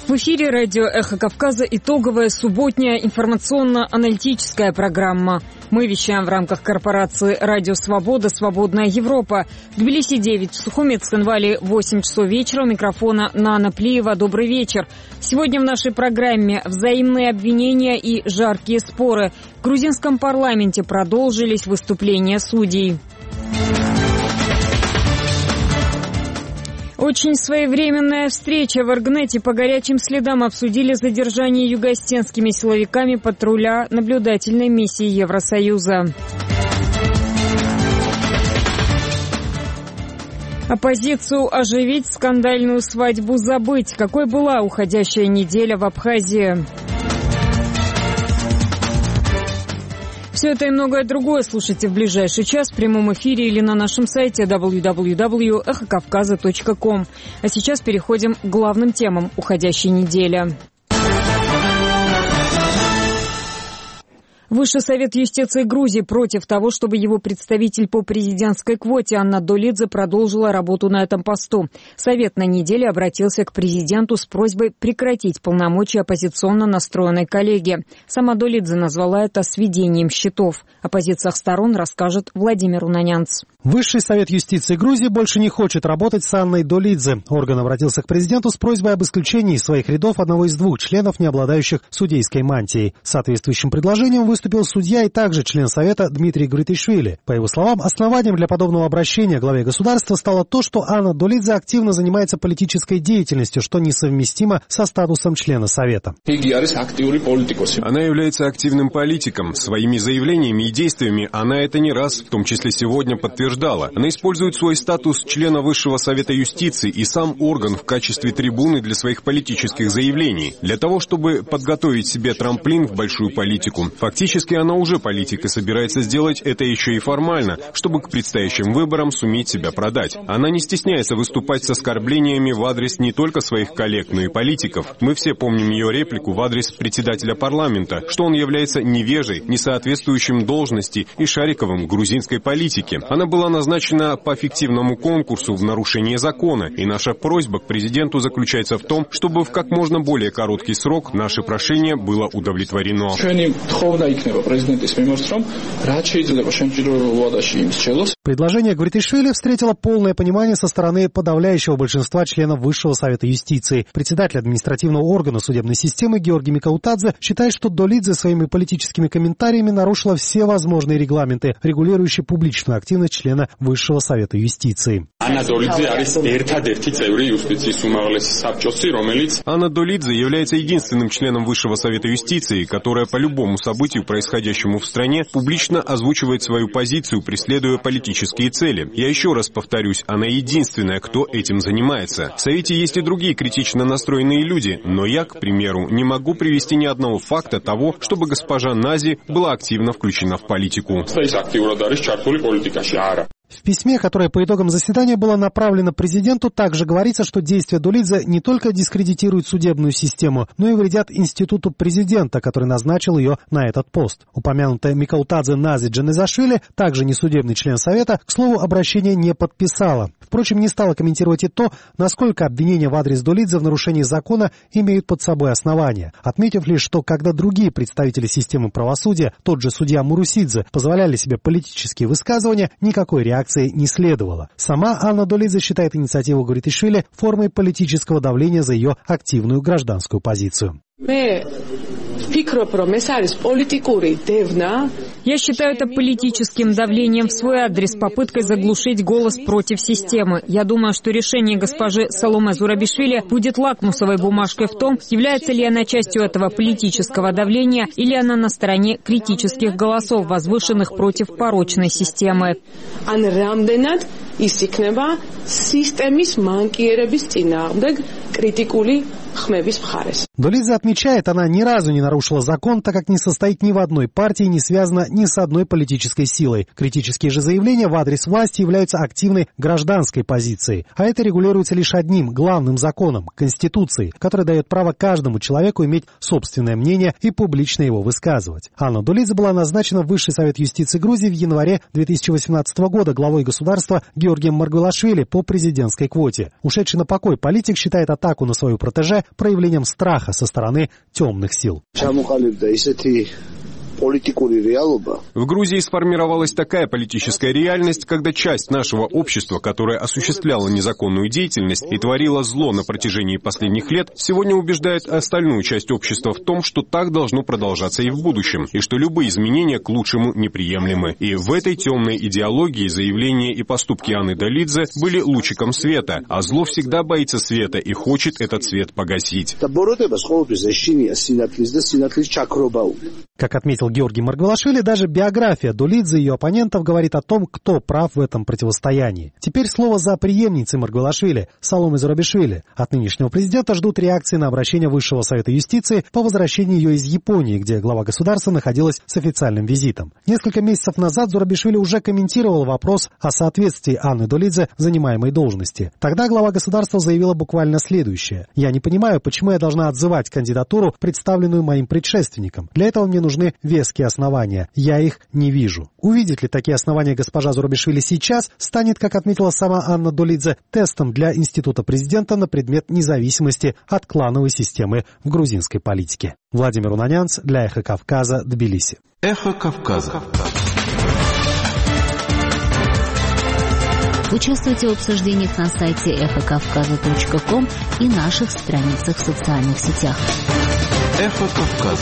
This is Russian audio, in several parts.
В эфире радио «Эхо Кавказа» итоговая субботняя информационно-аналитическая программа. Мы вещаем в рамках корпорации «Радио Свобода. Свободная Европа». В Тбилиси 9, в Сухуми, Цхинвале 8 часов вечера. У микрофона Нана Плиева. Добрый вечер. Сегодня в нашей программе взаимные обвинения и жаркие споры. В грузинском парламенте продолжились выступления судей. Очень своевременная встреча в Эргнете. По горячим следам обсудили задержание югоостенскими силовиками патруля наблюдательной миссии Евросоюза. Оппозицию оживить, скандальную свадьбу забыть. Какой была уходящая неделя в Абхазии? Все это и многое другое слушайте в ближайший час в прямом эфире или на нашем сайте www.ekhokavkaza.com. А сейчас переходим к главным темам уходящей недели. Высший совет юстиции Грузии против того, чтобы его представитель по президентской квоте Анна Долидзе продолжила работу на этом посту. Совет на неделе обратился к президенту с просьбой прекратить полномочия оппозиционно настроенной коллеги. Сама Долидзе назвала это сведением счетов. О позициях сторон расскажет Владимир Унанянц. Высший совет юстиции Грузии больше не хочет работать с Анной Долидзе. Орган обратился к президенту с просьбой об исключении из своих рядов одного из двух членов, не обладающих судейской мантией. С соответствующим предложением выступил судья и также член совета Дмитрий Гритишвили. По его словам, основанием для подобного обращения к главе государства стало то, что Анна Долидзе активно занимается политической деятельностью, что несовместимо со статусом члена совета. Она является активным политиком. Своими заявлениями и действиями она это не раз, в том числе сегодня, подтверждала. Она использует свой статус члена Высшего совета юстиции и сам орган в качестве трибуны для своих политических заявлений, для того, чтобы подготовить себе трамплин в большую политику. Фактически она уже политик и собирается сделать это еще и формально, чтобы к предстоящим выборам суметь себя продать. Она не стесняется выступать с оскорблениями в адрес не только своих коллег, но и политиков. Мы все помним ее реплику в адрес председателя парламента, что он является невежей, несоответствующим должности и шариковым в грузинской политике. Она была назначена по фиктивному конкурсу в нарушение закона, и наша просьба к президенту заключается в том, чтобы в как можно более короткий срок наше прошение было удовлетворено. Предложение Гритишвили встретило полное понимание со стороны подавляющего большинства членов Высшего совета юстиции. Председатель административного органа судебной системы Георгий Микаутадзе считает, что Долидзе своими политическими комментариями нарушила все возможные регламенты, регулирующие публичную активность члена Высшего совета юстиции. Анна Долидзе является единственным членом Высшего совета юстиции, которая по любому событию, происходящему в стране, публично озвучивает свою позицию, преследуя политические цели. Я еще раз повторюсь, она единственная, кто этим занимается. В Совете есть и другие критично настроенные люди, но я, к примеру, не могу привести ни одного факта того, чтобы госпожа Нази была активно включена в политику. В письме, которое по итогам заседания было направлено президенту, также говорится, что действия Долидзе не только дискредитируют судебную систему, но и вредят институту президента, который назначил ее на этот пост. Упомянутая Микаутадзе Нази Джанезашвили, также несудебный член Совета, к слову, обращение не подписала. Впрочем, не стала комментировать и то, насколько обвинения в адрес Долидзе в нарушении закона имеют под собой основания, отметив лишь, что когда другие представители системы правосудия, тот же судья Мурусидзе, позволяли себе политические высказывания, никакой реакции не следовало. Сама Анна Долидзе считает инициативу Гритишвили формой политического давления за ее активную гражданскую позицию. Я считаю это политическим давлением в свой адрес, попыткой заглушить голос против системы. Я думаю, что решение госпожи Саломе Зурабишвили будет лакмусовой бумажкой в том, является ли она частью этого политического давления или она на стороне критических голосов, возвышенных против порочной системы. Долидзе отмечает, она ни разу не нарушила закон, так как не состоит ни в одной партии, не связана ни с одной политической силой. Критические же заявления в адрес власти являются активной гражданской позицией. А это регулируется лишь одним главным законом – Конституцией, который дает право каждому человеку иметь собственное мнение и публично его высказывать. Анна Долидзе была назначена в Высший совет юстиции Грузии в январе 2018 года главой государства Георгием Маргвелашвили по президентской квоте. Ушедший на покой политик считает атаку на свою протеже проявлением страха со стороны темных сил. В Грузии сформировалась такая политическая реальность, когда часть нашего общества, которая осуществляла незаконную деятельность и творила зло на протяжении последних лет, сегодня убеждает остальную часть общества в том, что так должно продолжаться и в будущем, и что любые изменения к лучшему неприемлемы. И в этой темной идеологии заявления и поступки Анны Долидзе были лучиком света, а зло всегда боится света и хочет этот свет погасить. Как отметил Георгий Маргвелашвили, даже биография Долидзе и ее оппонентов говорит о том, кто прав в этом противостоянии. Теперь слово за преемницей Маргвелашвили, Саломе Зурабишвили. От нынешнего президента ждут реакции на обращение Высшего совета юстиции по возвращению ее из Японии, где глава государства находилась с официальным визитом. Несколько месяцев назад Зурабишвили уже комментировал вопрос о соответствии Анны Долидзе занимаемой должности. Тогда глава государства заявила буквально следующее: «Я не понимаю, почему я должна отзывать кандидатуру, представленную моим предшественником. Для этого мне нужны веские основания. Я их не вижу». Увидит ли такие основания госпожа Зурабишвили сейчас, станет, как отметила сама Анна Долидзе, тестом для института президента на предмет независимости от клановой системы в грузинской политике. Владимир Унанянц для «Эхо Кавказа», Тбилиси. «Эхо Кавказа». Участвуйте в обсуждениях на сайте эхокавказа.ком и наших страницах в социальных сетях. «Эхо Кавказа».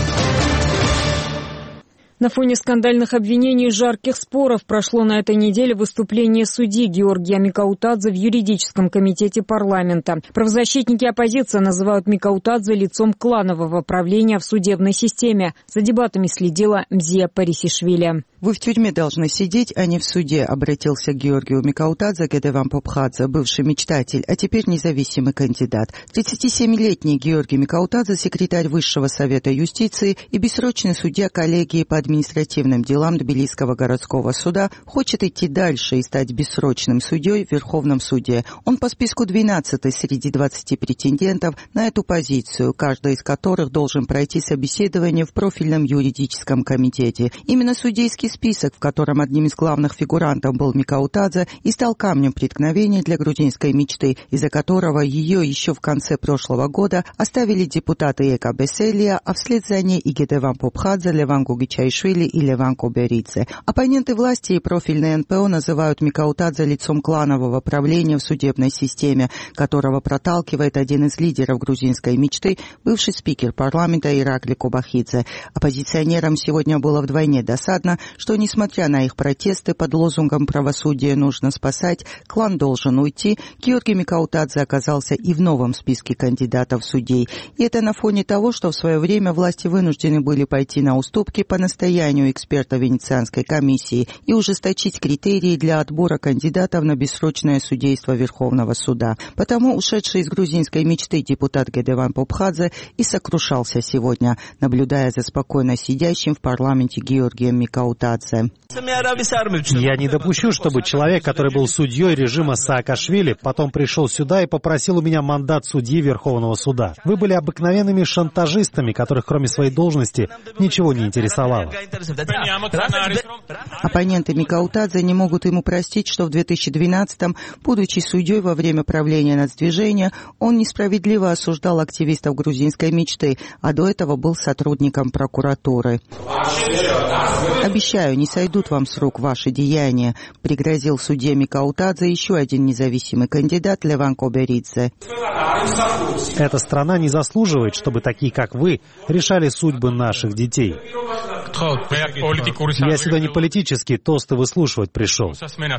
На фоне скандальных обвинений и жарких споров прошло на этой неделе выступление судьи Георгия Микаутадзе в юридическом комитете парламента. Правозащитники оппозиции называют Микаутадзе лицом кланового правления в судебной системе. За дебатами следила Мзия Парисишвили. «Вы в тюрьме должны сидеть, а не в суде», — обратился к Георгию Микаутадзе Гедеван Попхадзе, бывший мечтатель, а теперь независимый кандидат. 37-летний Георгий Микаутадзе, секретарь Высшего совета юстиции и бессрочный судья коллегии по административным делам Тбилисского городского суда, хочет идти дальше и стать бессрочным судьей в Верховном суде. Он по списку 12-й среди 20 претендентов на эту позицию, каждый из которых должен пройти собеседование в профильном юридическом комитете. Именно судейский список, в котором одним из главных фигурантов был Микаутадзе, и стал камнем преткновения для грузинской мечты, из-за которого ее еще в конце прошлого года оставили депутаты Эка Беселия, а вслед за ней и Гедеван Попхадзе, Леван Гугичайшвили и Леван Коберидзе. Оппоненты власти и профильные НПО называют Микаутадзе лицом кланового правления в судебной системе, которого проталкивает один из лидеров грузинской мечты, бывший спикер парламента Иракли Кобахидзе. Оппозиционерам сегодня было вдвойне досадно, что, несмотря на их протесты под лозунгом «правосудие нужно спасать», клан должен уйти, Георгий Микаутадзе оказался и в новом списке кандидатов в судей. И это на фоне того, что в свое время власти вынуждены были пойти на уступки по настоянию эксперта Венецианской комиссии и ужесточить критерии для отбора кандидатов на бессрочное судейство Верховного суда. Потому ушедший из грузинской мечты депутат Гедеван Попхадзе и сокрушался сегодня, наблюдая за спокойно сидящим в парламенте Георгием Микаутадзе. «Я не допущу, чтобы человек, который был судьей режима Саакашвили, потом пришел сюда и попросил у меня мандат судьи Верховного суда. Вы были обыкновенными шантажистами, которых кроме своей должности ничего не интересовало». Оппоненты Микаутадзе не могут ему простить, что в 2012-м, будучи судьей во время правления нацдвижения, он несправедливо осуждал активистов грузинской мечты, а до этого был сотрудником прокуратуры. «Обещаю, не сойдут вам с рук ваши деяния», — пригрозил судье Микаутадзе еще один независимый кандидат Леван Коберидзе. «Эта страна не заслуживает, чтобы такие, как вы, решали судьбы наших детей. Я сюда не политические тосты выслушивать пришел».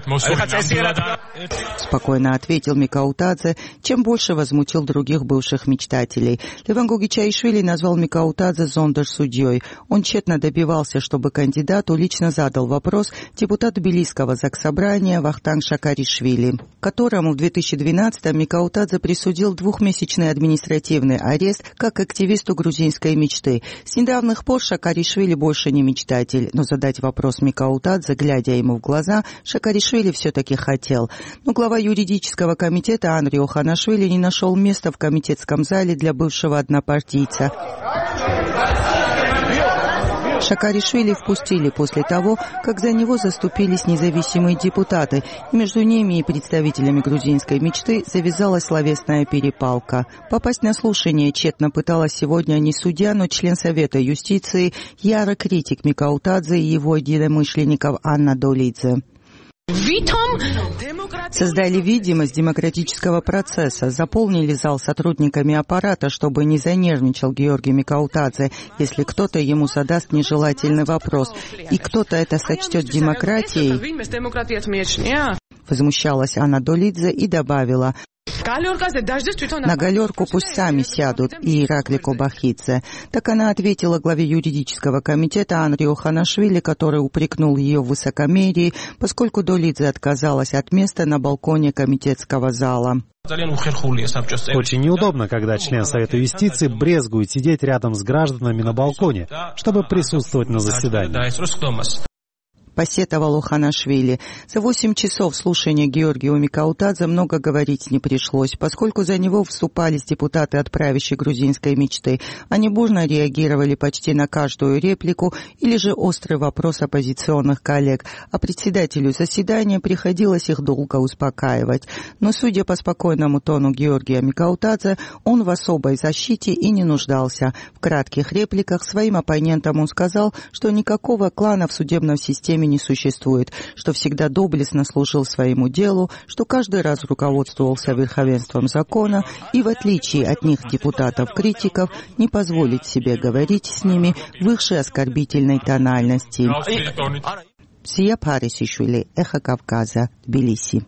Спокойно ответил Микаутадзе, чем больше возмутил других бывших мечтателей. Леван Гугичайшвили назвал Микаутадзе зондерсудьей. Он тщетно добивался, чтобы кандидату лично задал вопрос депутат Тбилисского заксобрания Вахтанг Шакаришвили, которому в 2012-м Микаутадзе присудил двухмесячный административный арест как активисту грузинской мечты. С недавних пор Шакаришвили больше не мечтатель, но задать вопрос Микаутадзе, глядя ему в глаза, Шакаришвили все-таки хотел. Но глава юридического комитета Анри Оханашвили не нашел места в комитетском зале для бывшего однопартийца. Шакаришвили впустили после того, как за него заступились независимые депутаты, и между ними и представителями грузинской мечты завязалась словесная перепалка. Попасть на слушание тщетно пыталась сегодня не судья, но член Совета юстиции, ярый критик Микаутадзе и его единомышленников Анна Долидзе. Создали видимость демократического процесса, заполнили зал сотрудниками аппарата, чтобы не занервничал Георгий Микаутадзе, если кто-то ему задаст нежелательный вопрос, и кто-то это сочтет демократией. Возмущалась Анна Долидзе и добавила: на галерку пусть сами сядут, и Иракли Кобахидзе. Так она ответила главе юридического комитета Андрию Ханашвили, который упрекнул ее в высокомерии, поскольку Долидзе отказалась от места на балконе комитетского зала. Очень неудобно, когда член Совета юстиции брезгует сидеть рядом с гражданами на балконе, чтобы присутствовать на заседании. Посетовал Ханашвили. За 8 часов слушания Георгию Микаутадзе много говорить не пришлось, поскольку за него вступались депутаты от правящей грузинской мечты. Они бурно реагировали почти на каждую реплику или же острый вопрос оппозиционных коллег, а председателю заседания приходилось их долго успокаивать. Но, судя по спокойному тону Георгия Микаутадзе, он в особой защите и не нуждался. В кратких репликах своим оппонентам он сказал, что никакого клана в судебной системе не существует, что всегда доблестно служил своему делу, что каждый раз руководствовался верховенством закона и, в отличие от них депутатов-критиков, не позволит себе говорить с ними в высшей оскорбительной тональности. Сия Парисишвили, Эхо Кавказа, Тбилиси.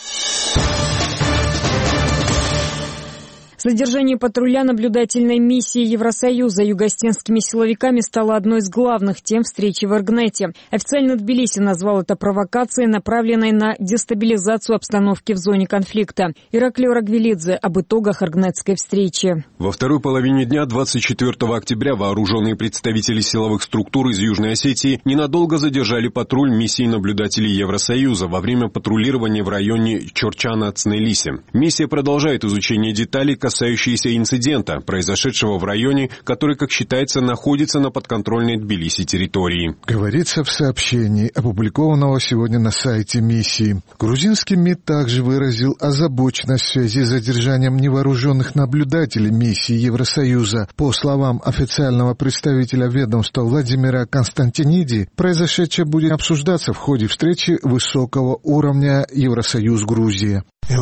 Задержание патруля наблюдательной миссии Евросоюза югостенскими силовиками стало одной из главных тем встречи в Эргнете. Официально Тбилиси назвал это провокацией, направленной на дестабилизацию обстановки в зоне конфликта. Ираклио Рагвелидзе об итогах эргнетской встречи. Во второй половине дня 24 октября вооруженные представители силовых структур из Южной Осетии ненадолго задержали патруль миссии наблюдателей Евросоюза во время патрулирования в районе Чорчана-Цнелиси. Миссия продолжает изучение деталей, касающиеся инцидента, произошедшего в районе, который, как считается, находится на подконтрольной Тбилиси территории. Говорится в сообщении, опубликованного сегодня на сайте миссии. Грузинский МИД также выразил озабоченность в связи с задержанием невооруженных наблюдателей миссии Евросоюза. По словам официального представителя ведомства Владимира Константиниди, произошедшее будет обсуждаться в ходе встречи высокого уровня Евросоюз-Грузия.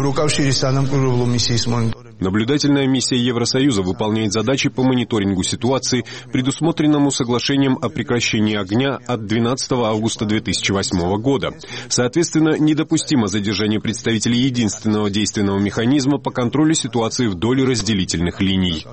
Наблюдательная миссия Евросоюза выполняет задачи по мониторингу ситуации, предусмотренному соглашением о прекращении огня от 12 августа 2008 года. Соответственно, недопустимо задержание представителей единственного действенного механизма по контролю ситуации вдоль разделительных линий.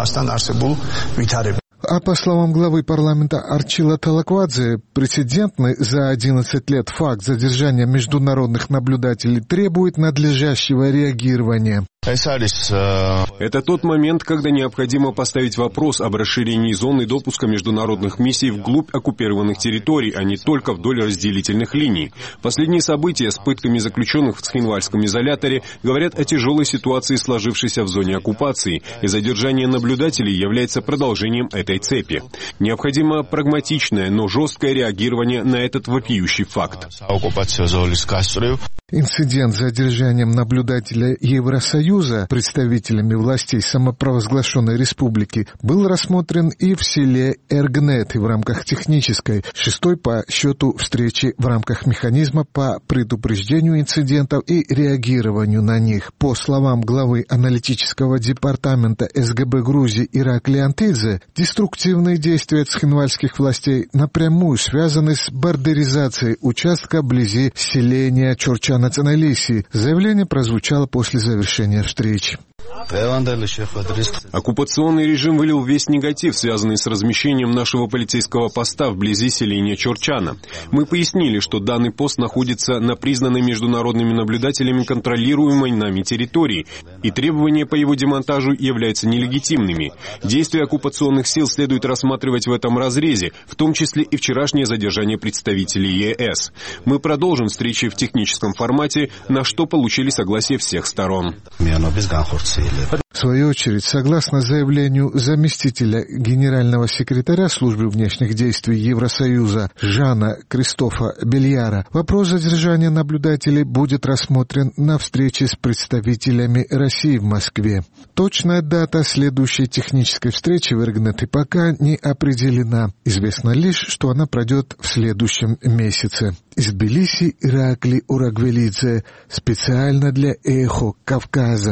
А по словам главы парламента Арчила Талаквадзе, прецедентный за 11 лет факт задержания международных наблюдателей требует надлежащего реагирования. Это тот момент, когда необходимо поставить вопрос об расширении зоны допуска международных миссий вглубь оккупированных территорий, а не только вдоль разделительных линий. Последние события с пытками заключенных в Цхинвальском изоляторе говорят о тяжелой ситуации, сложившейся в зоне оккупации, и задержание наблюдателей является продолжением этой цепи. Необходимо прагматичное, но жесткое реагирование на этот вопиющий факт. Инцидент с задержанием наблюдателя Евросоюза представителями властей самопровозглашенной республики был рассмотрен и в селе Эргнет в рамках технической, шестой по счету встречи в рамках механизма по предупреждению инцидентов и реагированию на них. По словам главы аналитического департамента СГБ Грузии Иракли Антидзе, деструктивные действия цхинвальских властей напрямую связаны с бордеризацией участка вблизи селения Чорчана на Цнелиси. Заявление прозвучало после завершения встречи. Оккупационный режим вылил весь негатив, связанный с размещением нашего полицейского поста вблизи селения Чорчана. Мы пояснили, что данный пост находится на признанной международными наблюдателями контролируемой нами территории, и требования по его демонтажу являются нелегитимными. Действия оккупационных сил следует рассматривать в этом разрезе, в том числе и вчерашнее задержание представителей ЕС. Мы продолжим встречи в техническом формате, на что получили согласие всех сторон. В свою очередь, согласно заявлению заместителя генерального секретаря Службы внешних действий Евросоюза Жана Кристофа Бельяра, вопрос задержания наблюдателей будет рассмотрен на встрече с представителями России в Москве. Точная дата следующей технической встречи в Эргнете пока не определена. Известно лишь, что она пройдет в следующем месяце. Из Тбилиси Иракли Урагвелидзе, специально для «Эхо Кавказа».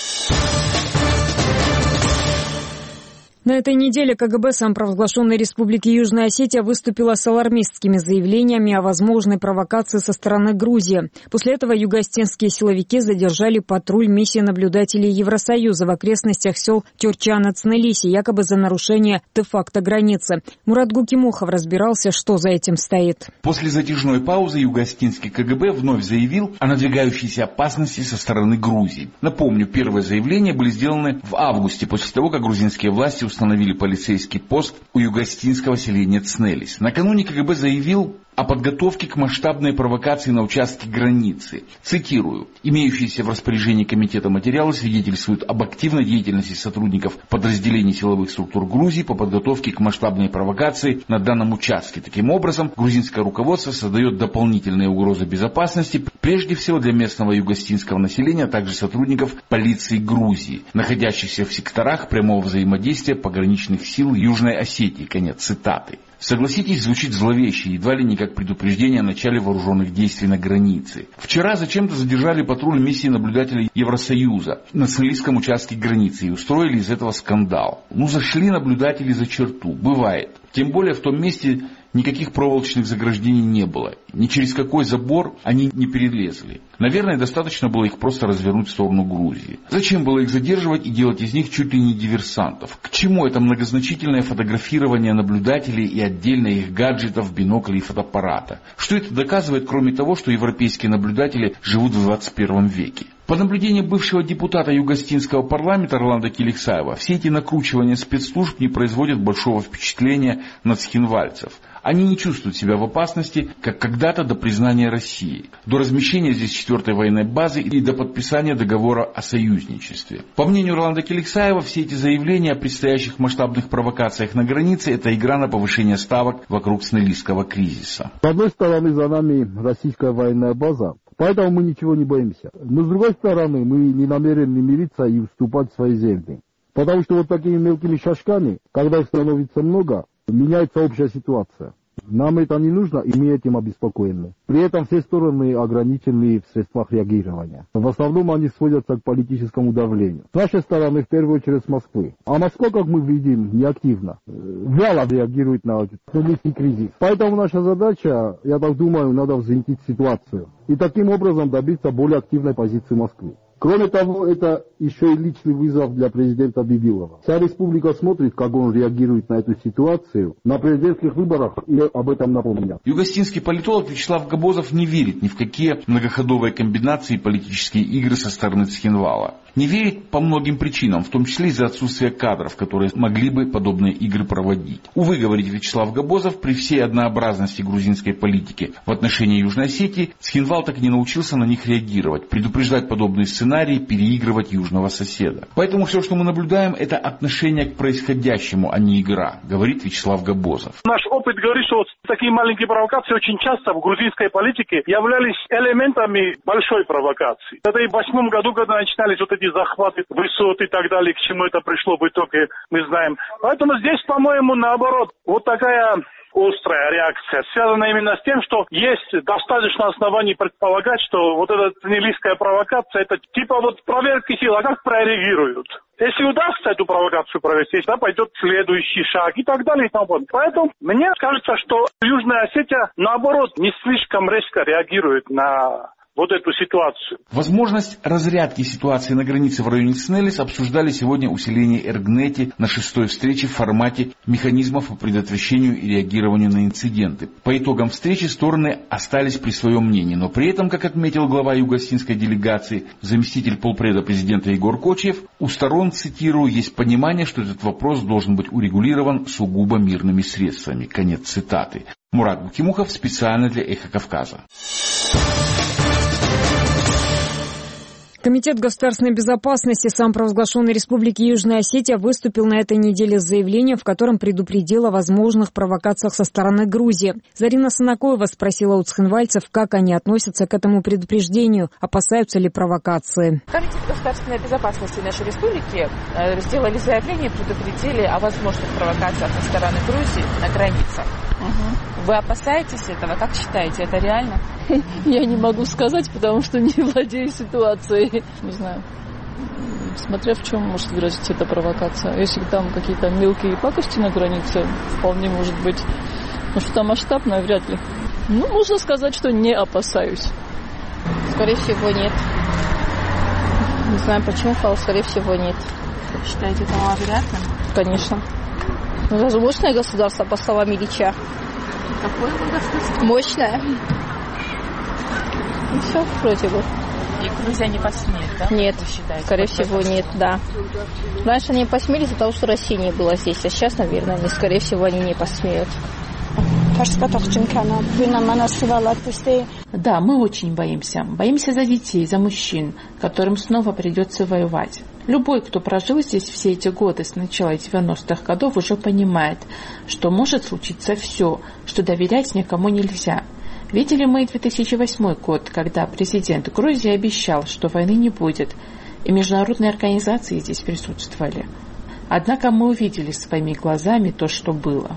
На этой неделе КГБ самопровозглашенной Республики Южная Осетия выступила с алармистскими заявлениями о возможной провокации со стороны Грузии. После этого юго-осетинские силовики задержали патруль миссии наблюдателей Евросоюза в окрестностях сел Тюрчан и Цнелиси, якобы за нарушение де-факто границы. Мурат Гукимухов разбирался, что за этим стоит. После затяжной паузы юго-осетинский КГБ вновь заявил о надвигающейся опасности со стороны Грузии. Напомню, первые заявления были сделаны в августе, после того, как грузинские власти установили полицейский пост у юго-осетинского селения Цнелис. Накануне КГБ заявил о подготовке к масштабной провокации на участке границы. Цитирую. «Имеющиеся в распоряжении комитета материалы свидетельствуют об активной деятельности сотрудников подразделений силовых структур Грузии по подготовке к масштабной провокации на данном участке. Таким образом, грузинское руководство создает дополнительные угрозы безопасности, прежде всего для местного юго-осетинского населения, а также сотрудников полиции Грузии, находящихся в секторах прямого взаимодействия пограничных сил Южной Осетии». Конец цитаты. Согласитесь, звучит зловеще, едва ли не как предупреждение о начале вооруженных действий на границе. Вчера зачем-то задержали патруль миссии наблюдателей Евросоюза на Цнелисском участке границы и устроили из этого скандал. Зашли наблюдатели за черту. Бывает. Тем более в том месте никаких проволочных заграждений не было. Ни через какой забор они не перелезли. Наверное, достаточно было их просто развернуть в сторону Грузии. Зачем было их задерживать и делать из них чуть ли не диверсантов? К чему это многозначительное фотографирование наблюдателей и отдельно их гаджетов, биноклей и фотоаппарата? Что это доказывает, кроме того, что европейские наблюдатели живут в 21 веке? По наблюдению бывшего депутата Юго-Осетинского парламента Орландо Келексаева, все эти накручивания спецслужб не производят большого впечатления на цхинвальцев. Они не чувствуют себя в опасности, как когда-то до признания России, до размещения здесь 4-й военной базы и до подписания договора о союзничестве. По мнению Орландо Келексаева, все эти заявления о предстоящих масштабных провокациях на границе – это игра на повышение ставок вокруг цнелисского кризиса. С одной стороны, за нами российская военная база, поэтому мы ничего не боимся. Но с другой стороны, мы не намерены мириться и уступать свои земли. Потому что вот такими мелкими шажками, когда их становится много, меняется общая ситуация. Нам это не нужно, и мы этим обеспокоены. При этом все стороны ограничены в средствах реагирования. В основном они сводятся к политическому давлению. С нашей стороны, в первую очередь, с Москвы. А Москва, как мы видим, неактивно. Вяло реагирует на цнелисский кризис. Поэтому наша задача, я так думаю, надо взвинтить ситуацию. И таким образом добиться более активной позиции Москвы. Кроме того, это еще и личный вызов для президента Бибилова. Вся республика смотрит, как он реагирует на эту ситуацию. На президентских выборах и об этом напомнят. Юго-осетинский политолог Вячеслав Габозов не верит ни в какие многоходовые комбинации и политические игры со стороны Цхинвала. Не верит по многим причинам, в том числе из-за отсутствия кадров, которые могли бы подобные игры проводить. Увы, говорит Вячеслав Габозов, при всей однообразности грузинской политики в отношении Южной Осетии, Цхинвал так и не научился на них реагировать, предупреждать подобные сценарии, переигрывать южного соседа. Поэтому все, что мы наблюдаем, это отношение к происходящему, а не игра, говорит Вячеслав Габозов. Наш опыт говорит, что такие маленькие провокации очень часто в грузинской политике являлись элементами большой провокации. Это и в 2008 году, когда начинались вот эти захваты высот и так далее, к чему это пришло в итоге, мы знаем. Поэтому здесь, по-моему, наоборот, вот такая острая реакция связана именно с тем, что есть достаточно оснований предполагать, что вот эта цнелисская провокация, это типа вот проверки сил, а как прореагируют? Если удастся эту провокацию провести, тогда пойдет следующий шаг и так далее и тому подобное. Поэтому мне кажется, что Южная Осетия, наоборот, не слишком резко реагирует на вот эту ситуацию. Возможность разрядки ситуации на границе в районе Цнелис обсуждали сегодня у селения Эргнети на 6-й встрече в формате механизмов по предотвращению и реагированию на инциденты. По итогам встречи стороны остались при своем мнении, но при этом, как отметил глава юго-осетинской делегации, заместитель полпреда президента Егор Кочиев, у сторон, цитирую, есть понимание, что этот вопрос должен быть урегулирован сугубо мирными средствами. Конец цитаты. Мурат Гукимухов специально для «Эхо Кавказа». Комитет государственной безопасности самопровозглашенной Республики Южная Осетия выступил на этой неделе с заявлением, в котором предупредил о возможных провокациях со стороны Грузии. Зарина Санакоева спросила у цхинвальцев, как они относятся к этому предупреждению, опасаются ли провокации. Комитет государственной безопасности нашей республики сделали заявление, предупредили о возможных провокациях со стороны Грузии на границах. Вы опасаетесь этого? Как считаете, это реально? Я не могу сказать, потому что не владею ситуацией. Не знаю. Смотря в чем может выразиться эта провокация. Если там какие-то мелкие пакости на границе, вполне может быть. Но что там масштабное, вряд ли. Ну, можно сказать, что не опасаюсь. Скорее всего, нет. Не знаю почему, но скорее всего, нет. Считаете это маловероятным? Конечно. Ну, даже мощное государство, по словам Ильича. Какое государство? Мощное. И все, вроде бы. И Грузия не посмеет, да? Нет, скорее всего, нет, да. Раньше они посмели из-за того, что России не было здесь, а сейчас, наверное, скорее всего, они не посмеют. Да, мы очень боимся. Боимся за детей, за мужчин, которым снова придется воевать. Любой, кто прожил здесь все эти годы с начала 90-х годов, уже понимает, что может случиться все, что доверять никому нельзя. Видели мы 2008 год, когда президент Грузии обещал, что войны не будет, и международные организации здесь присутствовали. Однако мы увидели своими глазами то, что было.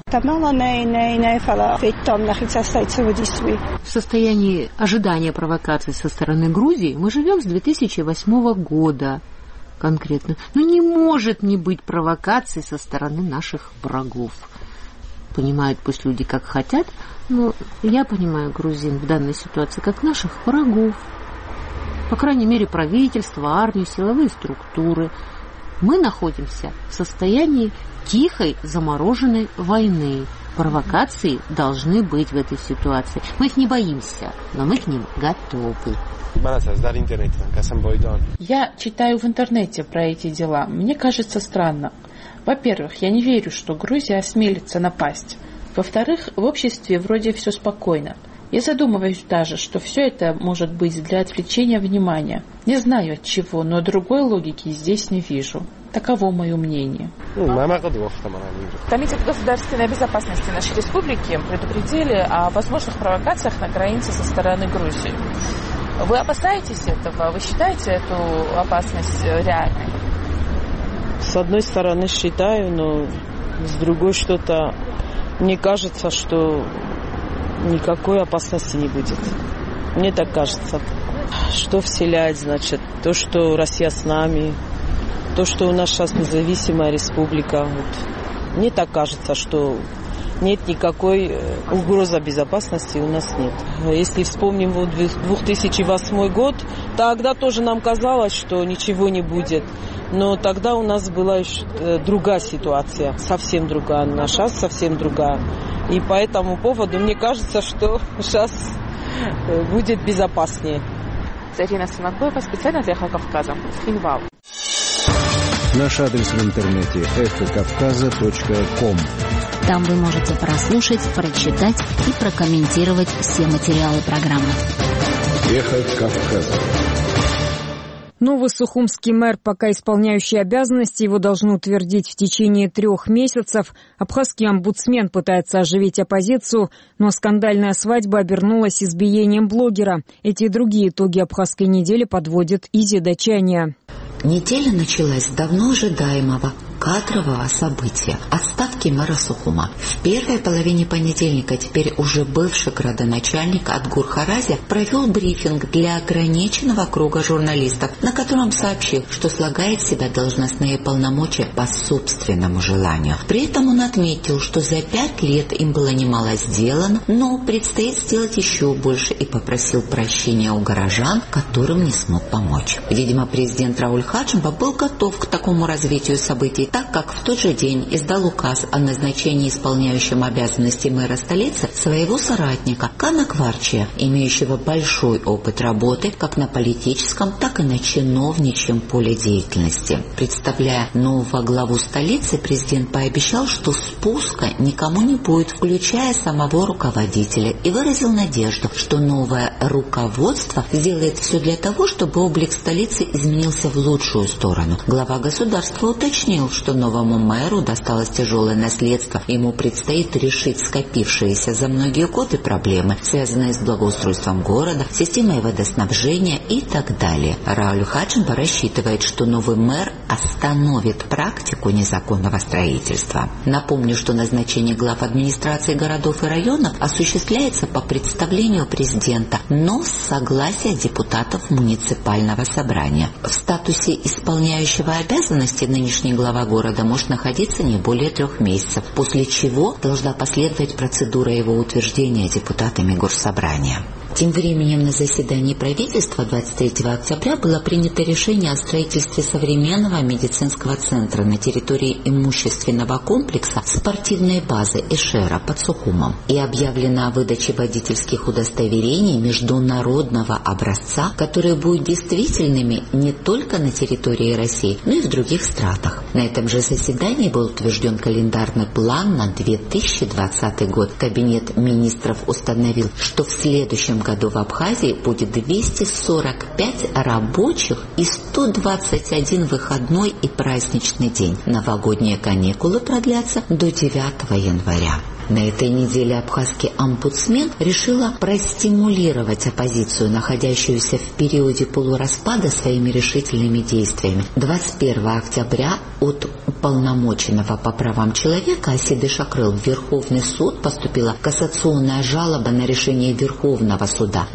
В состоянии ожидания провокаций со стороны Грузии мы живем с 2008 года конкретно. Но не может не быть провокаций со стороны наших врагов. Понимают пусть люди как хотят, но я понимаю грузин в данной ситуации как наших врагов. По крайней мере, правительство, армию, силовые структуры. Мы находимся в состоянии тихой замороженной войны. Провокации должны быть в этой ситуации. Мы их не боимся, но мы к ним готовы. Я читаю в интернете про эти дела. Мне кажется странно. Во-первых, я не верю, что Грузия осмелится напасть. Во-вторых, в обществе вроде все спокойно. Я задумываюсь даже, что все это может быть для отвлечения внимания. Не знаю от чего, но другой логики здесь не вижу. Таково мое мнение. Комитет государственной безопасности нашей республики предупредили о возможных провокациях на границе со стороны Грузии. Вы опасаетесь этого? Вы считаете эту опасность реальной? С одной стороны считаю, но с другой что-то... Мне кажется, что никакой опасности не будет. Мне так кажется. Что вселяет, значит, то, что Россия с нами, то, что у нас сейчас независимая республика. Вот. Мне так кажется, что нет никакой угрозы безопасности у нас нет. Если вспомним 2008 год, тогда тоже нам казалось, что ничего не будет. Но тогда у нас была другая ситуация, совсем другая. А сейчас совсем другая. И по этому поводу мне кажется, что сейчас будет безопаснее. Зарина Санакоева, специально для «Эхо Кавказа», Цхинвал. Наш адрес в интернете эхокавказа.ком. Там вы можете прослушать, прочитать и прокомментировать все материалы программы. Эхо Кавказа. Новый сухумский мэр, пока исполняющий обязанности, его должны утвердить в течение 3 месяцев. Абхазский омбудсмен пытается оживить оппозицию, но скандальная свадьба обернулась избиением блогера. Эти и другие итоги абхазской недели подводит Изи Дачаня. Неделя началась с давно ожидаемого кадрового события – отставки мэра Сухума. В первой половине понедельника теперь уже бывший градоначальник Адгур Харази провел брифинг для ограниченного круга журналистов, на котором сообщил, что слагает в себя должностные полномочия по собственному желанию. При этом он отметил, что за 5 лет им было немало сделано, но предстоит сделать еще больше, и попросил прощения у горожан, которым не смог помочь. Видимо, президент Рауль Хаджимба был готов к такому развитию событий, так как в тот же день издал указ о назначении исполняющим обязанности мэра столицы своего соратника Кана Кварчия, имеющего большой опыт работы как на политическом, так и на чинном чиновничьем поле деятельности. Представляя нового главу столицы, президент пообещал, что спуска никому не будет, включая самого руководителя, и выразил надежду, что новое руководство сделает все для того, чтобы облик столицы изменился в лучшую сторону. Глава государства уточнил, что новому мэру досталось тяжелое наследство, ему предстоит решить скопившиеся за многие годы проблемы, связанные с благоустройством города, системой водоснабжения и так далее. Рауль Хаджимба рассчитывает, что новый мэр остановит практику незаконного строительства. Напомню, что назначение глав администрации городов и районов осуществляется по представлению президента, но с согласия депутатов муниципального собрания. В статусе исполняющего обязанности нынешний глава города может находиться не более 3 месяцев, после чего должна последовать процедура его утверждения депутатами горсобрания. Тем временем на заседании правительства 23 октября было принято решение о строительстве современного медицинского центра на территории имущественного комплекса спортивной базы Эшера под Сухумом и объявлено о выдаче водительских удостоверений международного образца, которые будут действительными не только на территории России, но и в других странах. На этом же заседании был утвержден календарный план на 2020 год. Кабинет министров установил, что в следующем году в Абхазии будет 245 рабочих и 121 выходной и праздничный день. Новогодние каникулы продлятся до 9 января. На этой неделе абхазский омбудсмен решила простимулировать оппозицию, находящуюся в периоде полураспада, своими решительными действиями. 21 октября от уполномоченного по правам человека Асиды Шакрыл в Верховный суд поступила кассационная жалоба на решение Верховного суда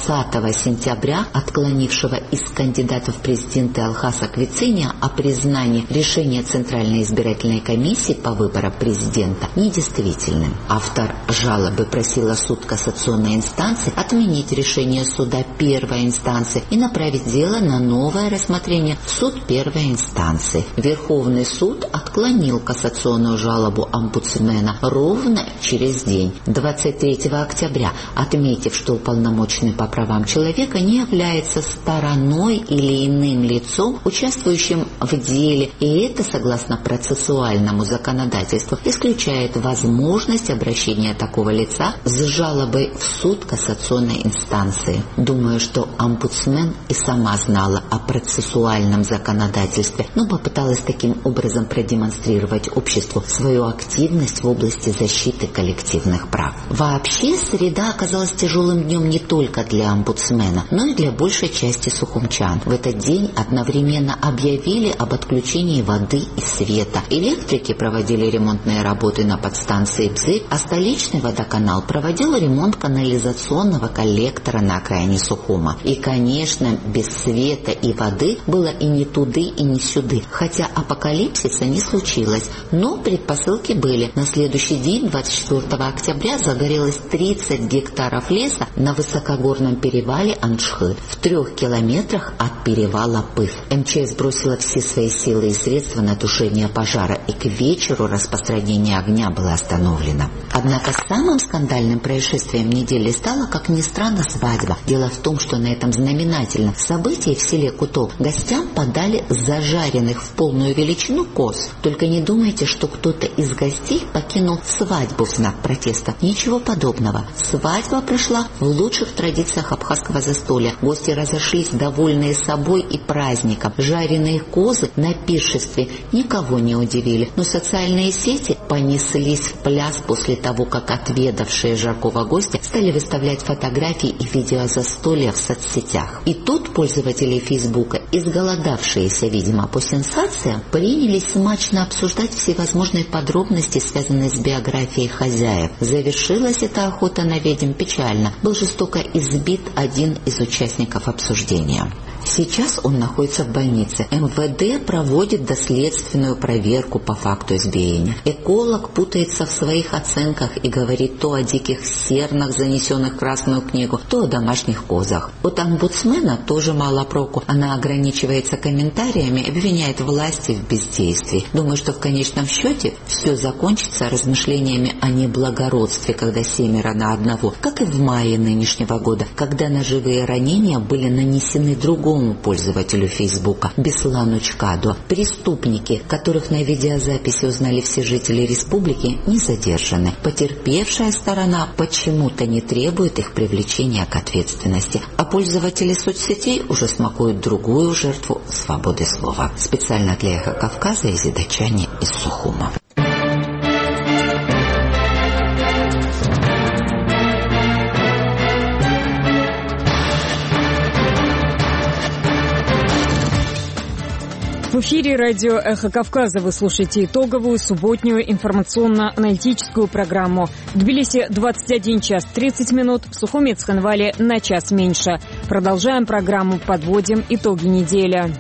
20 сентября, отклонившего из кандидатов в президенты Алхаса Квициния о признании решения Центральной избирательной комиссии по выборам президента недействительным. Автор жалобы просила суд кассационной инстанции отменить решение суда первой инстанции и направить дело на новое рассмотрение в суд первой инстанции. Верховный суд отклонил кассационную жалобу омбудсмена ровно через день, 23 октября, отметив, что уполномоченный по правам человека не является стороной или иным лицом, участвующим в деле, и это, согласно процессуальному законодательству, исключает возможность обращения такого лица с жалобой в суд кассационной инстанции. Думаю, что омбудсмен и сама знала о процессуальном законодательстве, но попыталась таким образом продемонстрировать обществу свою активность в области защиты коллективных прав. Вообще, среда оказалась тяжелым днем не только для омбудсмена, но и для большей части сухумчан. В этот день одновременно объявили об отключении воды и света. Электрики проводили ремонтные работы на подстанции а столичный водоканал проводил ремонт канализационного коллектора на окраине Сухума. И, конечно, без света и воды было и не туды, и не сюды, хотя апокалипсиса не случилось, но предпосылки были. На следующий день, 24 октября, загорелось 30 гектаров леса на высокогорном перевале Аншхы, в 3 километрах от перевала Пыв. МЧС бросила все свои силы и средства на тушение пожара, и к вечеру распространение огня было остановлено. Однако самым скандальным происшествием недели стала, как ни странно, свадьба. Дело в том, что на этом знаменательном событии в селе Кутов гостям подали зажаренных в полную величину коз. Только не думайте, что кто-то из гостей покинул свадьбу в знак протеста. Ничего подобного. Свадьба прошла в лучших традициях абхазского застолья. Гости разошлись, довольные собой и праздником. Жареные козы на пиршестве никого не удивили, но социальные сети понеслись в пляс после того, как отведавшие жаркого гостя стали выставлять фотографии и видео застолья в соцсетях. И тут пользователи Фейсбука, изголодавшиеся, видимо, по сенсациям, принялись смачно обсуждать всевозможные подробности, связанные с биографией хозяев. Завершилась эта охота на ведьм печально. Был жестоко избит один из участников обсуждения. Сейчас он находится в больнице. МВД проводит доследственную проверку по факту избиения. Эколог путается в своих оценках и говорит то о диких сернах, занесенных в Красную книгу, то о домашних козах. От омбудсмена тоже мало проку. Она ограничивается комментариями, обвиняет власти в бездействии. Думаю, что в конечном счете все закончится размышлениями о неблагородстве, когда 7 на 1, как и в мае нынешнего года, когда ножевые ранения были нанесены другому другому пользователю Фейсбука Беслану Чкаду. Преступники, которых на видеозаписи узнали все жители республики, не задержаны. Потерпевшая сторона почему-то не требует их привлечения к ответственности, а пользователи соцсетей уже смакуют другую жертву свободы слова. Специально для «Эхо Кавказа» Изида Чани из Сухума. В эфире радио «Эхо Кавказа» вы слушаете итоговую субботнюю информационно-аналитическую программу. В Тбилиси 21 час 30 минут, в Сухуме и Цхинвале на час меньше. Продолжаем программу, подводим итоги недели.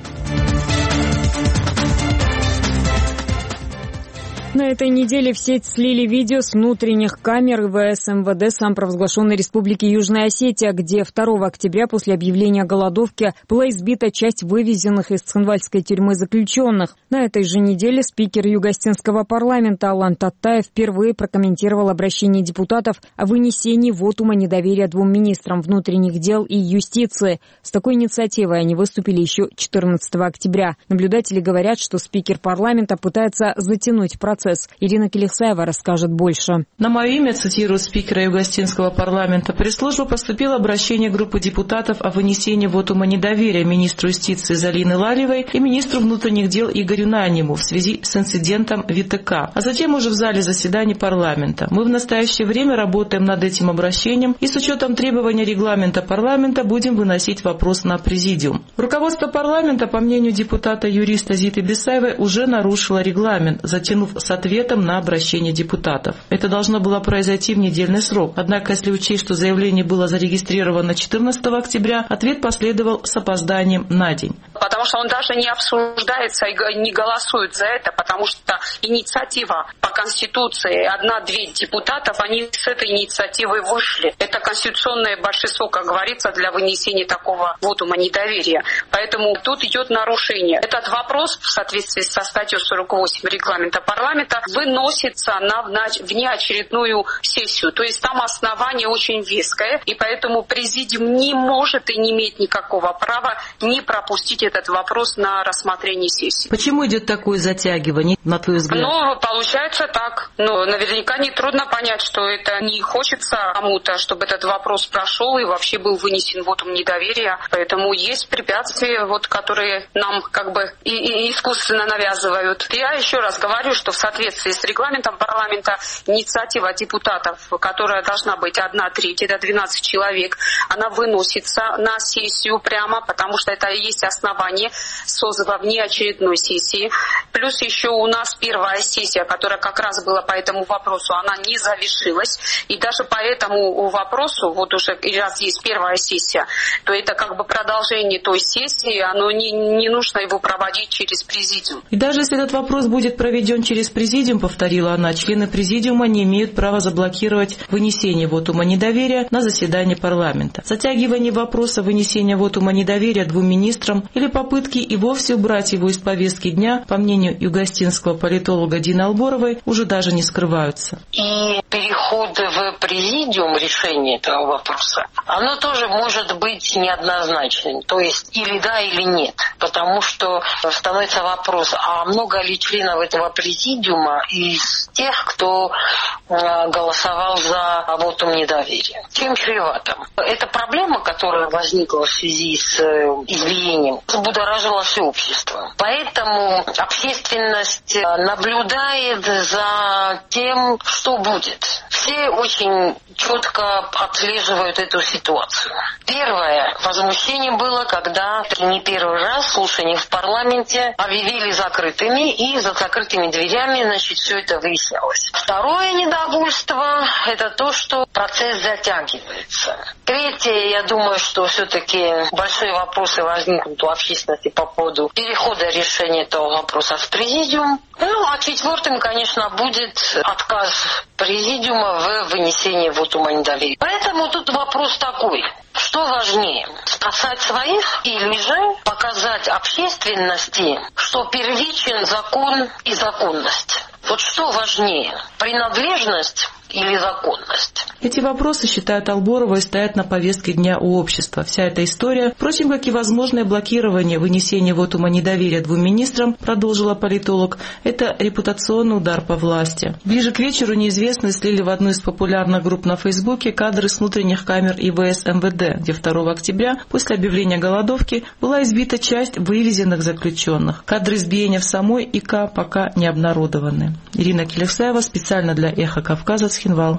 На этой неделе в сеть слили видео с внутренних камер ИВС МВД самопровозглашенной Республики Южная Осетия, где 2 октября после объявления голодовки была избита часть вывезенных из цхинвальской тюрьмы заключенных. На этой же неделе спикер Юго-Осетинского парламента Алан Таттаев впервые прокомментировал обращение депутатов о вынесении вотума недоверия 2 министрам внутренних дел и юстиции. С такой инициативой они выступили еще 14 октября. Наблюдатели говорят, что спикер парламента пытается затянуть процесс. Ирина Келихсаева расскажет больше. На мое имя, цитирую спикера Юго-Осетинского парламента, пресс-служба поступило обращение группы депутатов о вынесении вотума недоверия министру юстиции Залины Лалевой и министру внутренних дел Игорю Наниму в связи с инцидентом ВТК, а затем уже в зале заседаний парламента. Мы в настоящее время работаем над этим обращением и с учетом требований регламента парламента будем выносить вопрос на президиум. Руководство парламента, по мнению депутата-юриста Зиты Бесаевой, уже нарушило регламент, затянув с ответом на обращение депутатов. Это должно было произойти в недельный срок. Однако, если учесть, что заявление было зарегистрировано 14 октября, ответ последовал с опозданием на день. Потому что он даже не обсуждается и не голосует за это, потому что инициатива по Конституции, 1-2 депутатов, они с этой инициативой вышли. Это конституционное большинство, как говорится, для вынесения такого вотума недоверия. Поэтому тут идет нарушение. Этот вопрос в соответствии со статьей 48 регламента парламента выносится на внеочередную сессию. То есть там основание очень веское, и поэтому президиум не может и не имеет никакого права не пропустить этот вопрос на рассмотрение сессии. Почему идет такое затягивание, на твой взгляд? Получается так. Наверняка нетрудно понять, что это не хочется кому-то, чтобы этот вопрос прошел и вообще был вынесен вотум недоверия. Поэтому есть препятствия, которые нам и искусственно навязывают. Я еще раз говорю, что в соответствии с регламентом парламента инициатива депутатов, которая должна быть 1/3, это 12 человек, она выносится на сессию прямо, потому что это и есть основание созыва внеочередной сессии. Плюс еще у нас первая сессия, которая как раз была по этому вопросу, она не завершилась. И даже по этому вопросу, уже раз есть первая сессия, то это продолжение той сессии, оно не нужно его проводить через президиум. И даже если этот вопрос будет проведен через президиум, повторила она, члены президиума не имеют права заблокировать вынесение вотума недоверия на заседании парламента. Затягивание вопроса вынесения вотума недоверия 2 министрам или попытки и вовсе убрать его из повестки дня, по мнению юго-осетинского политолога Дины Алборовой, уже даже не скрываются. И переход в президиум решения этого вопроса, оно тоже может быть неоднозначным. То есть или да, или нет. Потому что становится вопрос, а много ли членов этого президиума из тех, кто голосовал за вотум недоверия? Чем чревато? Эта проблема, которая возникла в связи с избиением, будоражила все общество. Поэтому общественность наблюдает за тем, что будет. Все очень четко отслеживают эту ситуацию. Первое возмущение было, когда не первый раз слушания в парламенте объявили закрытыми, и за закрытыми дверями, все это выяснялось. Второе недовольство – это то, что процесс затягивается. Третье, я думаю, что все-таки большие вопросы возникнут у общественности по поводу перехода решения этого вопроса в президиум. А четвертым, конечно, будет отказ президиума в вынесении вотума недоверия. Поэтому тут вопрос такой. Что важнее, спасать своих или же показать общественности, что первичен закон и законность? Что важнее, принадлежность или законность. Эти вопросы, считают Алборовой, стоят на повестке дня у общества. Вся эта история, впрочем, как и возможное блокирование вынесения вотума недоверия двум министрам, продолжила политолог, это репутационный удар по власти. Ближе к вечеру неизвестные слили в одну из популярных групп на Фейсбуке кадры с внутренних камер ИВС МВД, где 2 октября, после объявления голодовки, была избита часть вывезенных заключенных. Кадры избиения в самой ИК пока не обнародованы. Ирина Келевсаева специально для «Эхо Кавказа», Цхинвал.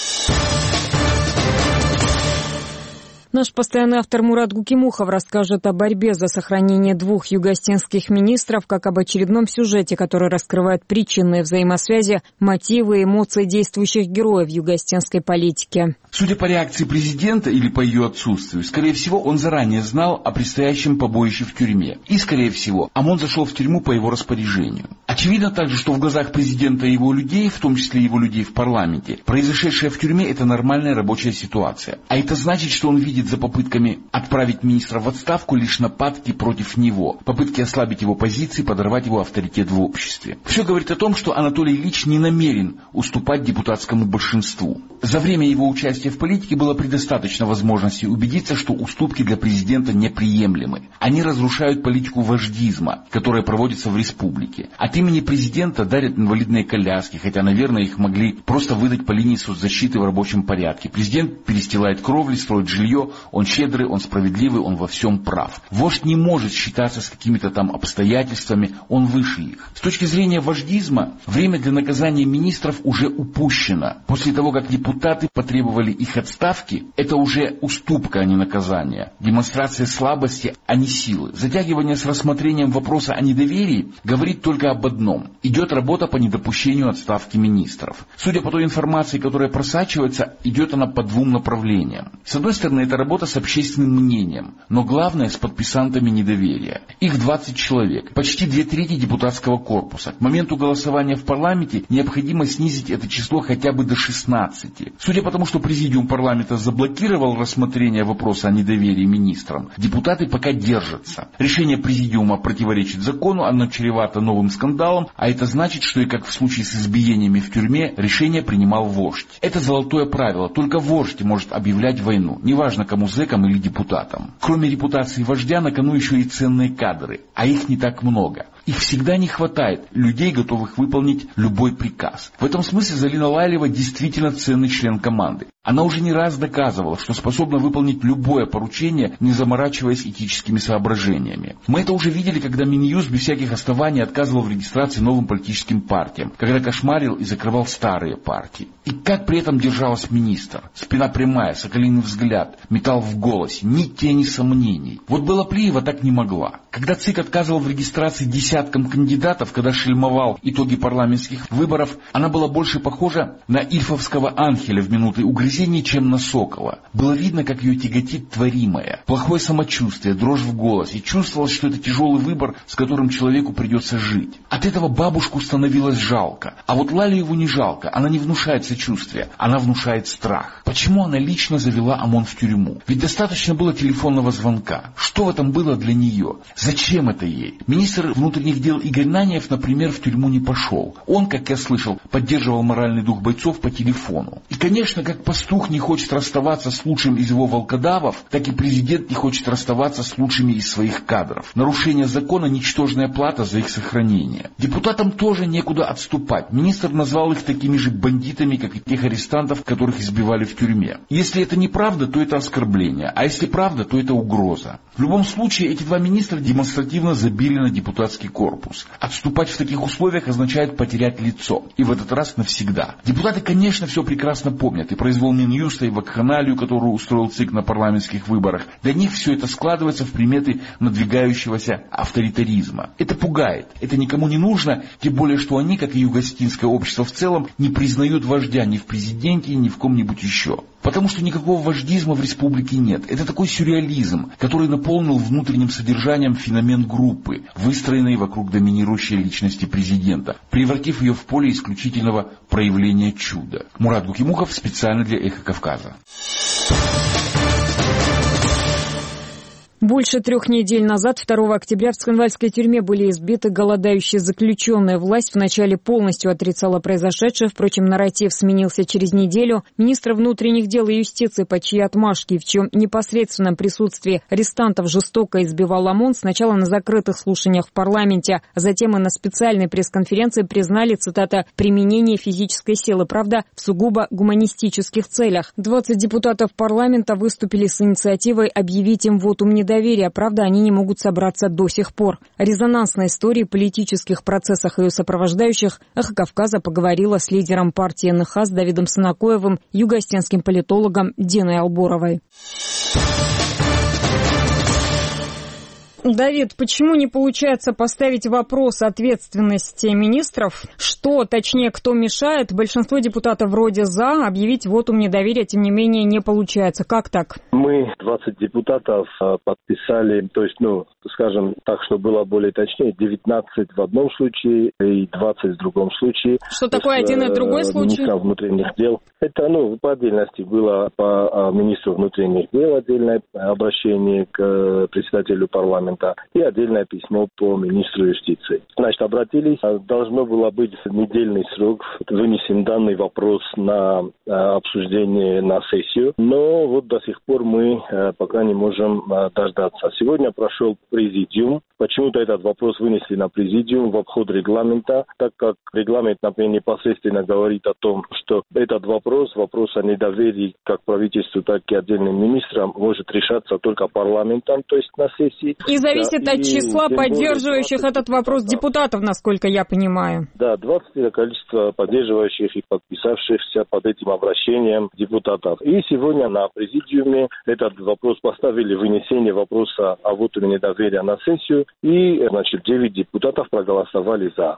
Наш постоянный автор Мурат Гукимухов расскажет о борьбе за сохранение 2 югостинских министров, как об очередном сюжете, который раскрывает причинные взаимосвязи, мотивы и эмоции действующих героев югостинской политики. Судя по реакции президента или по ее отсутствию, скорее всего, он заранее знал о предстоящем побоище в тюрьме. И, скорее всего, ОМОН зашел в тюрьму по его распоряжению. Очевидно также, что в глазах президента и его людей, в том числе его людей в парламенте, произошедшее в тюрьме – это нормальная рабочая ситуация. А это значит, что он видит за попытками отправить министра в отставку лишь нападки против него, попытки ослабить его позиции, подорвать его авторитет в обществе. Все говорит о том, что Анатолий Ильич не намерен уступать депутатскому большинству. За время его участия в политике было предостаточно возможностей убедиться, что уступки для президента неприемлемы. Они разрушают политику вождизма, которая проводится в республике. От имени президента дарят инвалидные коляски, хотя, наверное, их могли просто выдать по линии соцзащиты в рабочем порядке. Президент перестилает кровли, строит жилье, он щедрый, он справедливый, он во всем прав. Вождь не может считаться с какими-то там обстоятельствами, он выше их. С точки зрения вождизма, время для наказания министров уже упущено. После того, как депутаты потребовали их отставки, это уже уступка, а не наказание. Демонстрация слабости, а не силы. Затягивание с рассмотрением вопроса о недоверии говорит только об одном. Идет работа по недопущению отставки министров. Судя по той информации, которая просачивается, идет она по 2 направлениям. С одной стороны, это работа с общественным мнением, но главное с подписантами недоверия. Их 20 человек, почти 2/3 депутатского корпуса. К моменту голосования в парламенте необходимо снизить это число хотя бы до 16. Судя по тому, что президиум парламента заблокировал рассмотрение вопроса о недоверии министрам, депутаты пока держатся. Решение президиума противоречит закону, оно чревато новым скандалом, а это значит, что и как в случае с избиениями в тюрьме, решение принимал вождь. Это золотое правило, только вождь может объявлять войну, неважно кому, зэкам или депутатам. Кроме репутации вождя, на кону еще и ценные кадры, а их не так много. Их всегда не хватает, людей, готовых выполнить любой приказ. В этом смысле Залина Лалиева действительно ценный член команды. Она уже не раз доказывала, что способна выполнить любое поручение, не заморачиваясь этическими соображениями. Мы это уже видели, когда Минюст без всяких оснований отказывал в регистрации новым политическим партиям, когда кошмарил и закрывал старые партии. И как при этом держалась министр? Спина прямая, соколиный взгляд, металл в голосе, ни тени сомнений. Вот Белоплиева так не могла. Когда ЦИК отказывал в регистрации десяткам кандидатов, когда шельмовал итоги парламентских выборов, она была больше похожа на ильфовского Анхеля в минуты угрызений, чем на Сокола. Было видно, как ее тяготит творимое. Плохое самочувствие, дрожь в голосе. Чувствовалось, что это тяжелый выбор, с которым человеку придется жить. От этого бабушку становилось жалко. А вот Лалиеву не жалко. Она не внушает сочувствия. Она внушает страх. Почему она лично завела ОМОН в тюрьму? Ведь достаточно было телефонного звонка. Что в этом было для нее? Зачем это ей? Министр внутренних дел Игорь Наньев, например, в тюрьму не пошел. Он, как я слышал, поддерживал моральный дух бойцов по телефону. И, конечно, как пастух не хочет расставаться с лучшим из его волкодавов, так и президент не хочет расставаться с лучшими из своих кадров. Нарушение закона – ничтожная плата за их сохранение. Депутатам тоже некуда отступать. Министр назвал их такими же бандитами, как и тех арестантов, которых избивали в тюрьме. Если это неправда, то это оскорбление, а если правда, то это угроза. В любом случае, эти два министра демонстративно забили на депутатский корпус. Отступать в таких условиях означает потерять лицо. И в этот раз навсегда. Депутаты, конечно, все прекрасно помнят. И произвол Минюста, и вакханалию, которую устроил ЦИК на парламентских выборах. Для них все это складывается в приметы надвигающегося авторитаризма. Это пугает. Это никому не нужно. Тем более, что они, как и югостинское общество в целом, не признают вождя ни в президенте, ни в ком-нибудь еще. Потому что никакого вождизма в республике нет. Это такой сюрреализм, который наполнил внутренним содержанием феномен группы, выстроенной вокруг доминирующей личности президента, превратив ее в поле исключительного проявления чуда. Мурат Гукимухов специально для «Эхо Кавказа». Больше 3 недель назад, 2 октября, в Цхинвальской тюрьме были избиты голодающие заключенные. Власть вначале полностью отрицала произошедшее, впрочем, нарратив сменился через неделю. Министр внутренних дел и юстиции, по чьей отмашке и в чьем непосредственном присутствии арестантов жестоко избивал ОМОН, сначала на закрытых слушаниях в парламенте, а затем и на специальной пресс-конференции признали, цитата, «применение физической силы», правда, в сугубо гуманистических целях. 20 депутатов парламента выступили с инициативой объявить им вотум недоверия. Правда, они не могут собраться до сих пор. О резонансной истории, политических процессах и ее сопровождающих «Эхо Кавказа» поговорила с лидером партии НХ, с Давидом Санакоевым, югоостинским политологом Диной Алборовой. Давид, почему не получается поставить вопрос ответственности министров? Что, точнее, кто мешает? Большинство депутатов вроде «за», объявить вотум недоверия, тем не менее, не получается. Как так? Мы, 20 депутатов, подписали, то есть, скажем так, что было более точнее, 19 в одном случае и 20 в другом случае. Что такое один и другой случай? Министра внутренних дел. Это, по отдельности было по министру внутренних дел отдельное обращение к председателю парламента и отдельное письмо по министру юстиции. Значит, обратились, должно было быть недельный срок, вынесен данный вопрос на обсуждение на сессию, но вот до сих пор мы пока не можем дождаться. Сегодня прошел президиум. Почему-то этот вопрос вынесли на президиум в обход регламента, так как регламент, например, непосредственно говорит о том, что этот вопрос о недоверии как правительству, так и отдельным министрам может решаться только парламентом, то есть на сессии. И зависит от числа поддерживающих этот вопрос депутатов, насколько я понимаю. Да, 20 это количество поддерживающих и подписавшихся под этим обращением депутатов. И сегодня на президиуме этот вопрос поставили, вынесение вопроса о вотуме недоверия на сессию, и, 9 депутатов проголосовали за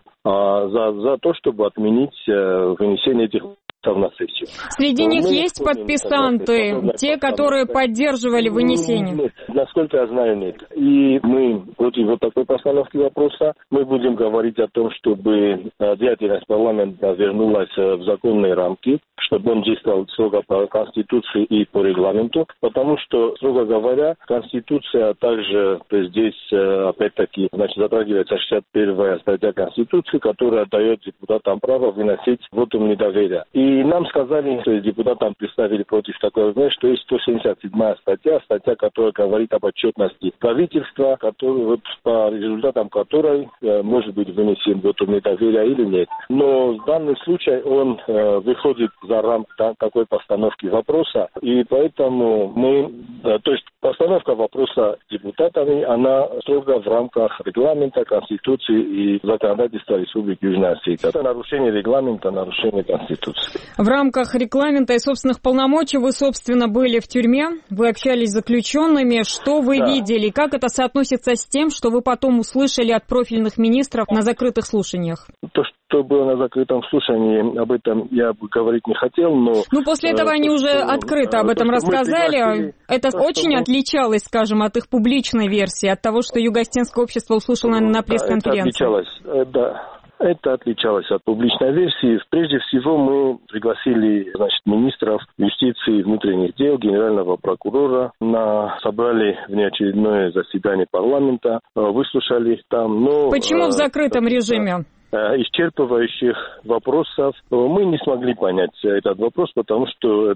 то, чтобы отменить вынесение этих на сессию. Среди них есть подписанты, те, которые поддерживали вынесение? Нет, насколько я знаю, нет. И мы против вот такой постановки вопроса. Мы будем говорить о том, чтобы деятельность парламента вернулась в законные рамки, чтобы он действовал строго по Конституции и по регламенту, потому что, строго говоря, Конституция также, то есть здесь, опять-таки, затрагивается 61-я статья Конституции, которая дает депутатам право выносить вотум недоверия. И нам сказали, то есть депутатам представили против такого, что есть 177-я статья, которая говорит об отчетности правительства, по результатам которой может быть вынесен вотум недоверия или нет. Но в данном случае он выходит за рамки такой постановки вопроса, и поэтому то есть постановка вопроса депутатами, она строго в рамках регламента, Конституции и законодательства Республики Южная Осетия. Это нарушение регламента, нарушение Конституции. В рамках регламента и собственных полномочий вы, собственно, были в тюрьме, вы общались с заключенными. Что вы видели? Как это соотносится с тем, что вы потом услышали от профильных министров на закрытых слушаниях? То, что было на закрытом слушании, об этом я бы говорить не хотел, но... после этого они уже открыто об этом рассказали. Это очень отличалось, скажем, от их публичной версии, от того, что Югоостинское общество услышало на пресс-конференции. Это отличалось, да. Это отличалось от публичной версии. Прежде всего мы пригласили, министров юстиции и внутренних дел, генерального прокурора, собрали внеочередное заседание парламента, выслушали их там. Почему в закрытом режиме? Исчерпывающих вопросов мы не смогли понять этот вопрос, потому что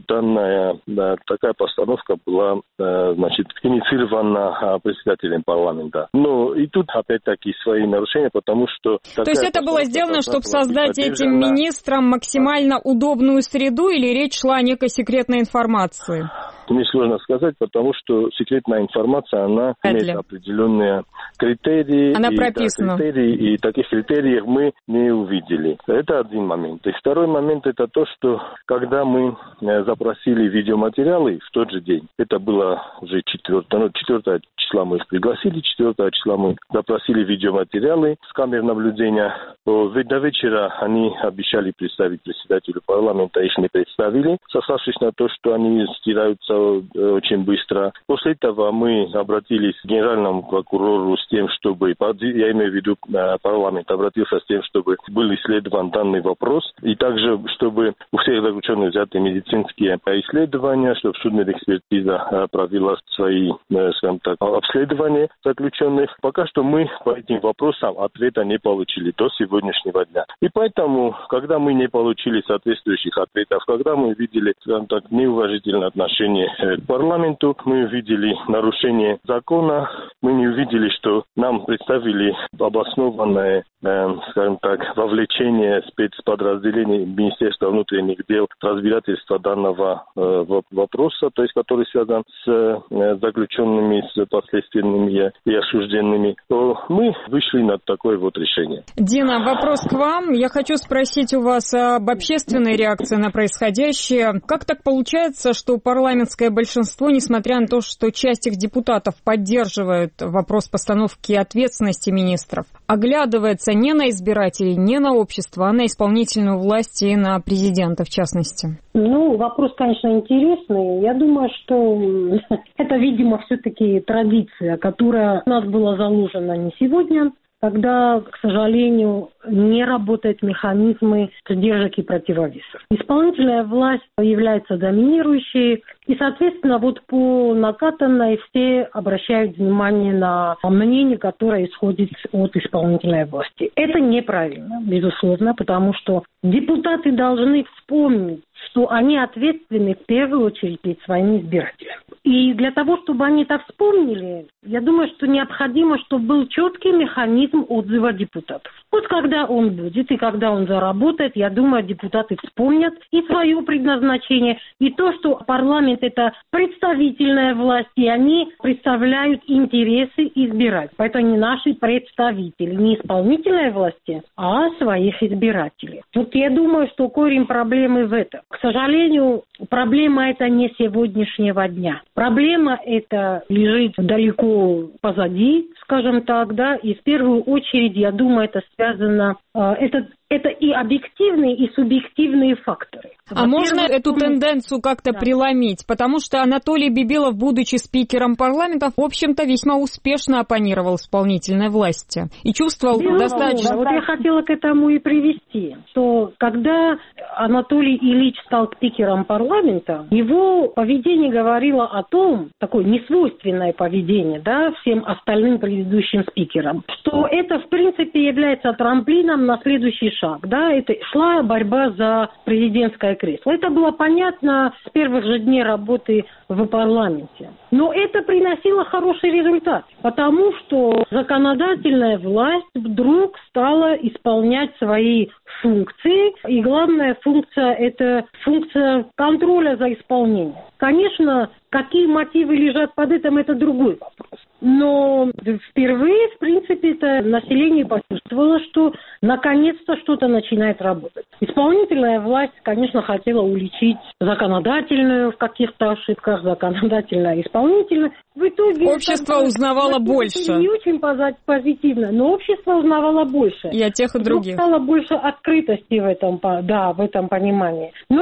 такая постановка была, инициирована председателем парламента. Но и тут опять-таки свои нарушения, потому что... То есть это было сделано, чтобы создать этим министрам максимально удобную среду, или речь шла о некой секретной информации? Мне сложно сказать, потому что секретная информация, она имеет определенные критерии. Она прописана. И таких критериев мы не увидели. Это один момент. И второй момент это то, что когда мы запросили видеоматериалы в тот же день, это было уже 4 числа мы их пригласили, 4 числа мы запросили видеоматериалы с камер наблюдения. До вечера они обещали представить председателю парламента, их не представили, сославшись на то, что они стираются очень быстро. После этого мы обратились к генеральному прокурору с тем, чтобы, я имею в виду парламент, обратился с тем, чтобы был исследован данный вопрос, и также, чтобы у всех заключенных взяты медицинские исследования, чтобы судебная экспертиза провела свои, обследование заключенных. Пока что мы по этим вопросам ответа не получили до сегодняшнего дня. И поэтому, когда мы не получили соответствующих ответов, когда мы видели, скажем так, неуважительное отношение к парламенту, мы увидели нарушение закона, мы не увидели, что нам представили обоснованное, скажем так, вовлечение спецподразделений Министерства внутренних дел в разбирательство данного вопроса, то есть который связан с заключенными, с последственными и осужденными, то мы вышли на такое вот решение. Дина, вопрос к вам. Я хочу спросить у вас об общественной реакции на происходящее. Как так получается, что парламентское большинство, несмотря на то, что часть их депутатов поддерживает вопрос постановки ответственности министров, оглядывается не на избирателей, не на общество, а на исполнительную власть и на президента в частности? Вопрос, конечно, интересный. Я думаю, что это, видимо, все-таки традиция, которая у нас была заложена не сегодня, когда, к сожалению, не работают механизмы сдержек и противовесов. Исполнительная власть является доминирующей, и, соответственно, по накатанной все обращают внимание на мнение, которое исходит от исполнительной власти. Это неправильно, безусловно, потому что депутаты должны вспомнить, что они ответственны в первую очередь перед своими избирателями. И для того, чтобы они это вспомнили, я думаю, что необходимо, чтобы был четкий механизм отзыва депутатов. Вот когда он будет и когда он заработает, я думаю, депутаты вспомнят и свое предназначение, и то, что парламент – это представительная власть, и они представляют интересы избирателей. Поэтому они наши представители, не исполнительной власти, а своих избирателей. Вот я думаю, что корень проблемы в этом. К сожалению, проблема это не сегодняшнего дня. Проблема эта лежит далеко позади, скажем так, да, и в первую очередь, я думаю, это связано, это и объективные, и субъективные факторы. А можно эту тенденцию как-то преломить? Потому что Анатолий Бибилов, будучи спикером парламента, в общем-то, весьма успешно оппонировал исполнительной власти. И чувствовал достаточно... Вот я хотела к этому и привести, что когда Анатолий Ильич стал спикером парламента, его поведение говорило о том, такое несвойственное поведение, да, всем остальным предыдущим спикерам, что это, в принципе, является трамплином на следующий шаг, да, это шла борьба за президентское кресло. Это было понятно с первых же дней работы в парламенте. Но это приносило хороший результат, потому что законодательная власть вдруг стала исполнять свои функции, и главная функция – это функция контроля за исполнением. Конечно, какие мотивы лежат под этим – это другой вопрос. Но впервые, в принципе, это население почувствовало, что наконец-то что-то начинает работать. Исполнительная власть, конечно, хотела уличить законодательную в каких-то ошибках, законодательная, исполнительная. В итоге общество узнавало больше. Не очень позитивно, но общество узнавало больше. И от тех, и других. Стало больше открытости в этом понимании. Но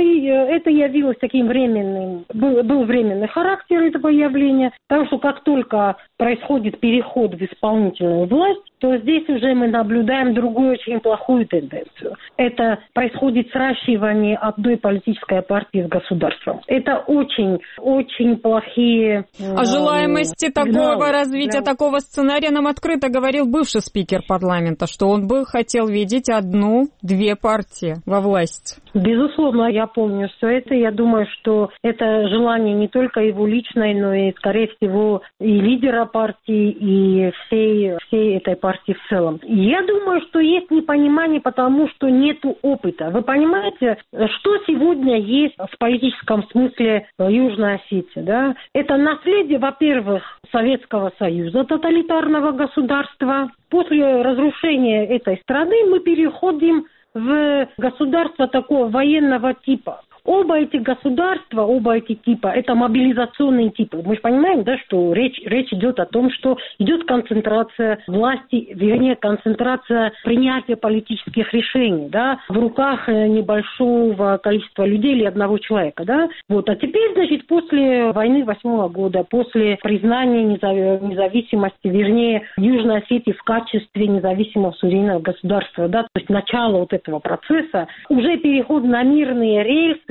это явилось таким временным, был временный характер этого явления, потому что как только происходит переход в исполнительную власть, то здесь уже мы наблюдаем другую очень плохую тенденцию. Это происходит сращивание одной политической партии с государством. Это очень, очень плохие... О желаемости такого развития, такого сценария нам открыто говорил бывший спикер парламента, что он бы хотел видеть 1-2 партии во власти. Безусловно, я помню все это. Я думаю, что это желание не только его личное, но и, скорее всего, и лидера партии, и всей этой партии в целом. Я думаю, что есть непонимание, потому что нету опыта. Вы понимаете, что сегодня есть в политическом смысле Южной Осетии, да? Это наследие, во-первых, Советского Союза, тоталитарного государства. После разрушения этой страны мы переходим в государство такого военного типа. Оба эти государства, оба эти типа, это мобилизационные типы. Мы же понимаем, да, что речь идет о том, что идет концентрация власти, вернее, концентрация принятия политических решений, да, в руках небольшого количества людей или одного человека, да. Вот. А теперь, значит, после войны 8-го года, после признания независимости, вернее, Южной Осетии в качестве независимого суверенного государства, да, то есть начало вот этого процесса, уже переход на мирные рельсы,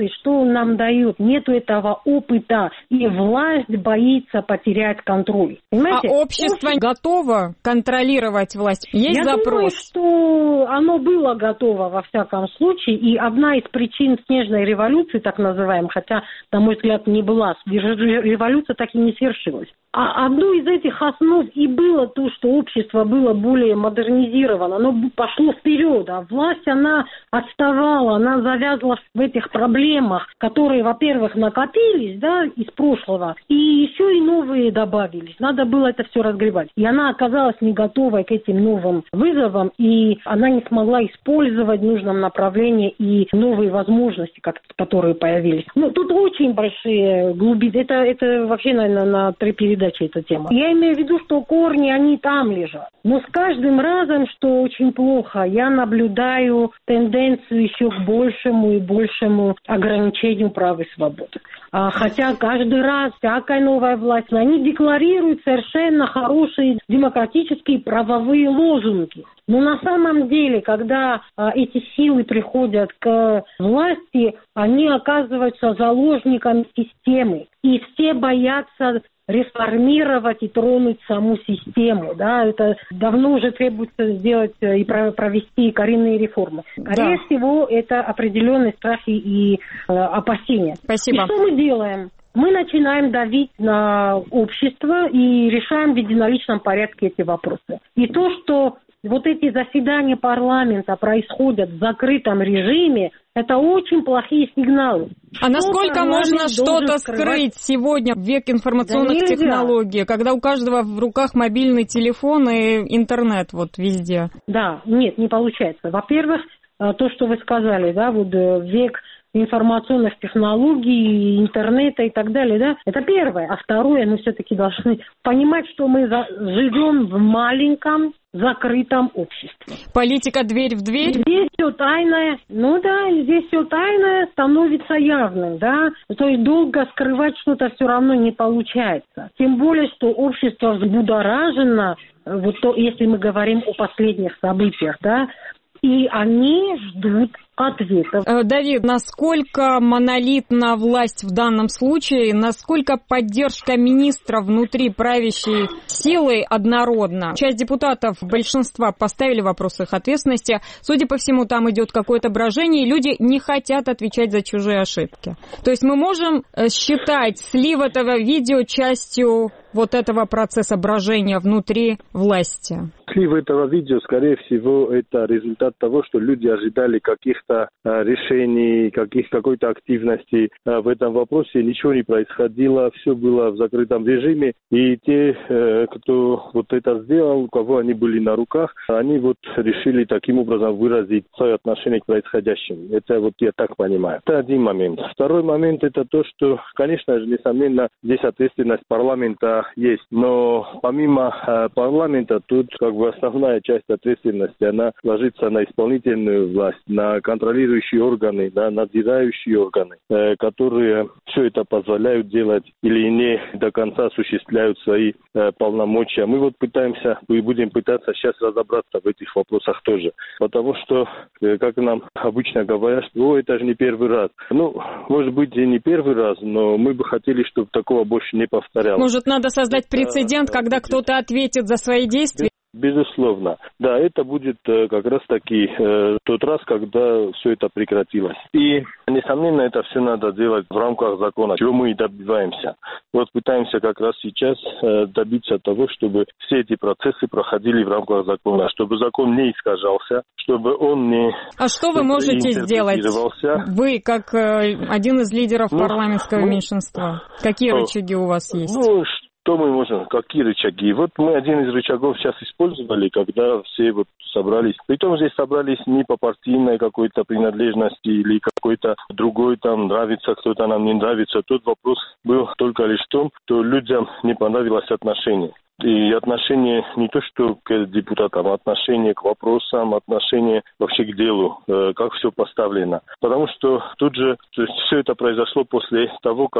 опыт, и что он нам дает? Нету этого опыта, и власть боится потерять контроль. Понимаете? А общество готово контролировать власть? Есть Я запрос? думаю, что оно было готово во всяком случае, и одна из причин снежной революции, так называемой, хотя, на мой взгляд, не была, революция так и не свершилась. А одну из этих основ и было то, что общество было более модернизировано, оно пошло вперед, а власть, она отставала, она завязла в этих проблемах, которые, во-первых, накопились, да, из прошлого, и еще и новые добавились. Надо было это все разгребать. И она оказалась не готовой к этим новым вызовам, и она не смогла использовать в нужном направлении и новые возможности, которые появились. Ну, тут очень большие глубины. Это вообще, наверное, на 3 передачи эта тема. Я имею в виду, что корни, они там лежат. Но с каждым разом, что очень плохо, я наблюдаю тенденцию еще к большему и большему ограничению прав и свобод. Хотя каждый раз всякая новая власть, они декларируют совершенно хорошие демократические правовые лозунги. Но на самом деле, когда эти силы приходят к власти, они оказываются заложниками системы. И все боятся реформировать и тронуть саму систему. Да? Это давно уже требуется сделать и провести коренные реформы. Скорее всего, это определенные страхи и опасения. Спасибо. И что мы делаем? Мы начинаем давить на общество и решаем в единоличном порядке эти вопросы. И то, что вот эти заседания парламента происходят в закрытом режиме, это очень плохие сигналы. А насколько можно что-то скрыть сегодня в век информационных технологий, когда у каждого в руках мобильный телефон и интернет вот везде? Да, нет, не получается. Во-первых, то, что вы сказали, да, вот век информационных технологий, интернета и так далее, да, это первое. А второе, мы все-таки должны понимать, что мы живем в маленьком закрытом обществе. Политика дверь в дверь? Здесь все тайное, здесь все тайное становится явным, да, то есть долго скрывать что-то все равно не получается. Тем более, что общество взбудоражено, вот то, если мы говорим о последних событиях, да, и они ждут ответов. Давид, насколько монолитна власть в данном случае, насколько поддержка министра внутри правящей силы однородна? Часть депутатов, большинства поставили вопрос их ответственности. Судя по всему, там идет какое-то брожение, и люди не хотят отвечать за чужие ошибки. То есть мы можем считать слив этого видео частью вот этого процесса брожения внутри власти? Слив этого видео, скорее всего, это результат того, что люди ожидали каких-то решений, какой-то активности в этом вопросе. Ничего не происходило, все было в закрытом режиме. И те, кто вот это сделал, у кого они были на руках, они вот решили таким образом выразить свое отношение к происходящему. Это вот я так понимаю. Это один момент. Второй момент это то, что, конечно же, несомненно, здесь ответственность парламента есть. Но помимо парламента, тут как бы основная часть ответственности, она ложится на исполнительную власть, на контролирующие органы, на надзирающие органы, которые все это позволяют делать или не до конца осуществляют свои полномочия. Мы вот будем пытаться сейчас разобраться в этих вопросах тоже. Потому что, как нам обычно говорят, что это же не первый раз. Ну, может быть, и не первый раз, но мы бы хотели, чтобы такого больше не повторялось. Может, надо создать прецедент, когда кто-то ответит за свои действия? Безусловно. Да, это будет как раз-таки тот раз, когда все это прекратилось. И, несомненно, это все надо делать в рамках закона, чего мы и добиваемся. Вот пытаемся как раз сейчас добиться того, чтобы все эти процессы проходили в рамках закона, чтобы закон не искажался, чтобы он не... А что вы можете сделать? Вы, как один из лидеров парламентского меньшинства. Какие рычаги у вас есть? Что мы можем, какие рычаги? Вот мы один из рычагов сейчас использовали, когда все вот собрались. Притом здесь собрались не по партийной какой-то принадлежности или какой-то другой, там нравится, кто-то нам не нравится. Тот вопрос был только лишь в том, что людям не понравилось отношение. И отношение не то что к депутатам, а отношение к вопросам, отношение вообще к делу, как все поставлено. Потому что тут же все это произошло после того, как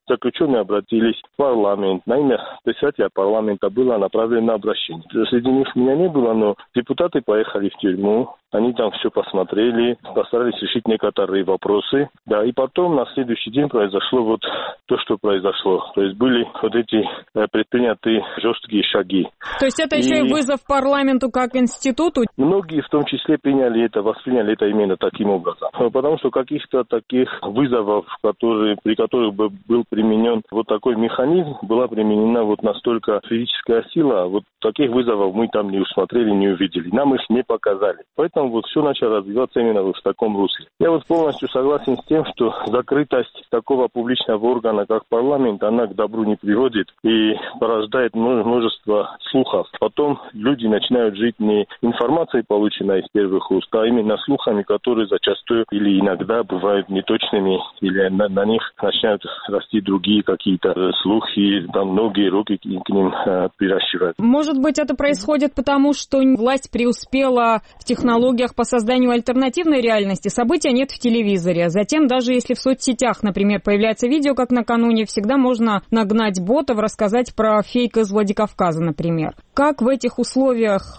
заключенные обратились в парламент. На имя председателя парламента было направлено обращение. Среди них меня не было, но депутаты поехали в тюрьму. Они там все посмотрели, постарались решить некоторые вопросы. Да, и потом на следующий день произошло вот то, что произошло. То есть были вот эти предприняты жесткие шаги. То есть это еще и вызов парламенту как институту? Многие в том числе приняли это, восприняли это именно таким образом. Потому что каких-то таких вызовов, при которых бы был применен вот такой механизм, была применена вот настолько физическая сила, вот таких вызовов мы там не усмотрели, не увидели. Нам их не показали. Поэтому вот все начало развиваться именно в таком русле. Я вот полностью согласен с тем, что закрытость такого публичного органа, как парламент, она к добру не приводит и порождает множество слухов. Потом люди начинают жить не информацией, полученной из первых уст, а именно слухами, которые зачастую или иногда бывают неточными, или на них начинают расти другие какие-то слухи, там многие руки к ним приращивают. Может быть, это происходит потому, что власть преуспела в технологиях по созданию альтернативной реальности, события нет в телевизоре. Затем, даже если в соцсетях, например, появляется видео, как накануне, всегда можно нагнать ботов, рассказать про фейк из Владикавказа, например. Как в этих условиях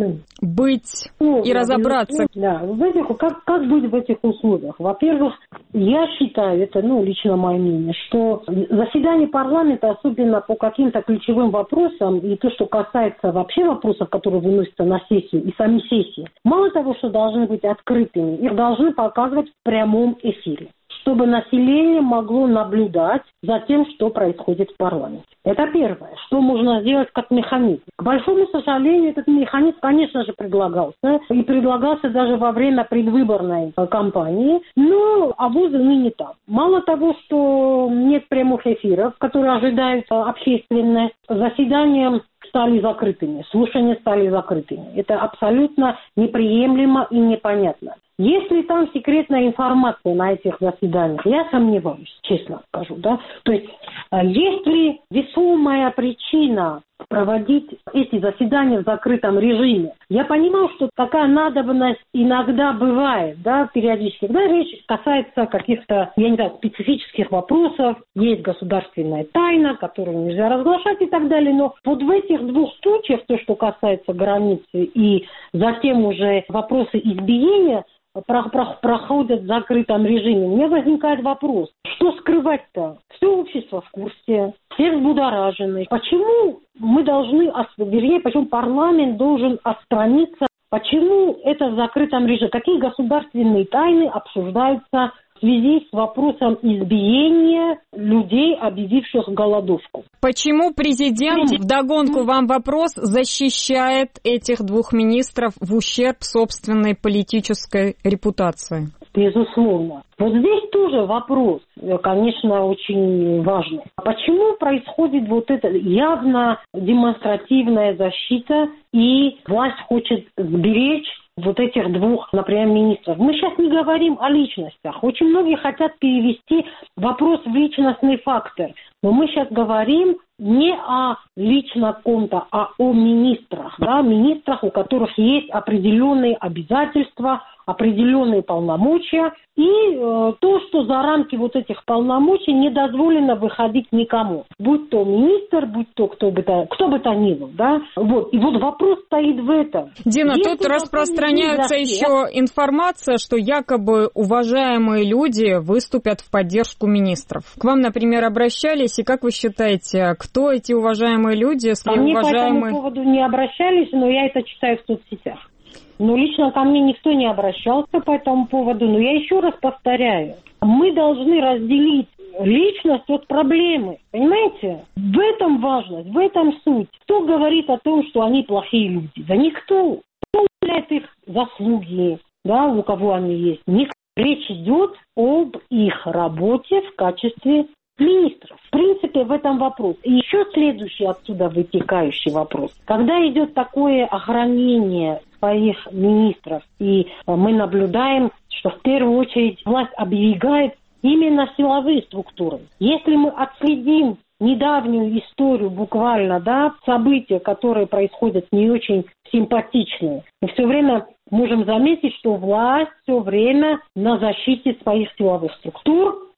быть и разобраться? Да, как быть в этих условиях? Во-первых, я считаю, это лично мое мнение, что заседание парламента, особенно по каким-то ключевым вопросам, и то, что касается вообще вопросов, которые выносятся на сессию, и сами сессии, мало того, что должны быть открытыми, их должны показывать в прямом эфире, чтобы население могло наблюдать за тем, что происходит в парламенте. Это первое. Что можно сделать как механизм? К большому сожалению, этот механизм, конечно же, предлагался. И предлагался даже во время предвыборной кампании. Но авось ныне так. Мало того, что нет прямых эфиров, которые ожидают общественные, заседания стали закрытыми, слушания стали закрытыми. Это абсолютно неприемлемо и непонятно. Есть ли там секретная информация на этих заседаниях? Я сомневаюсь, честно скажу. Да? То есть, есть ли весомая причина проводить эти заседания в закрытом режиме? Я понимаю, что такая надобность иногда бывает, да, периодически. Когда речь касается каких-то, специфических вопросов, есть государственная тайна, которую нельзя разглашать и так далее. Но вот в этих двух случаях, то, что касается границы и затем уже вопросы избиения, проходят в закрытом режиме. У меня возникает вопрос, что скрывать-то? Все общество в курсе, все взбудоражены. Почему мы должны, почему парламент должен отстраниться? Почему это в закрытом режиме? Какие государственные тайны обсуждаются в связи с вопросом избиения людей, объявивших голодовку? Почему президент, вдогонку вам вопрос, защищает этих двух министров в ущерб собственной политической репутации? Безусловно. Вот здесь тоже вопрос, конечно, очень важный. Почему происходит вот эта явно демонстративная защита, и власть хочет сберечь вот этих двух, например, министров? Мы сейчас не говорим о личностях. Очень многие хотят перевести вопрос в личностный фактор. Но мы сейчас говорим не о лично ком-то, а о министрах. Да? Министрах, у которых есть определенные обязательства, определенные полномочия. И то, что за рамки вот этих полномочий не дозволено выходить никому. Будь то министр, будь то кто бы то ни был. Да? Вот. И вот вопрос стоит в этом. Дина, тут распространяется еще информация, что якобы уважаемые люди выступят в поддержку министров. К вам, например, обращались, и как вы считаете, кто эти уважаемые люди? Мне по этому поводу не обращались, но я это читаю в соцсетях. Но лично ко мне никто не обращался по этому поводу. Но я еще раз повторяю, мы должны разделить личность от проблемы. Понимаете? В этом важность, в этом суть. Кто говорит о том, что они плохие люди? Да никто. Кто уделяет их заслуги, да, у кого они есть? Никто. Речь идет об их работе в качестве министров. В принципе, в этом вопрос. И еще следующий отсюда вытекающий вопрос. Когда идет такое охранение своих министров, и мы наблюдаем, что в первую очередь власть оберегает именно силовые структуры. Если мы отследим недавнюю историю буквально, да, события, которые происходят не очень симпатичные, мы все время можем заметить, что власть все время на защите своих силовых структур,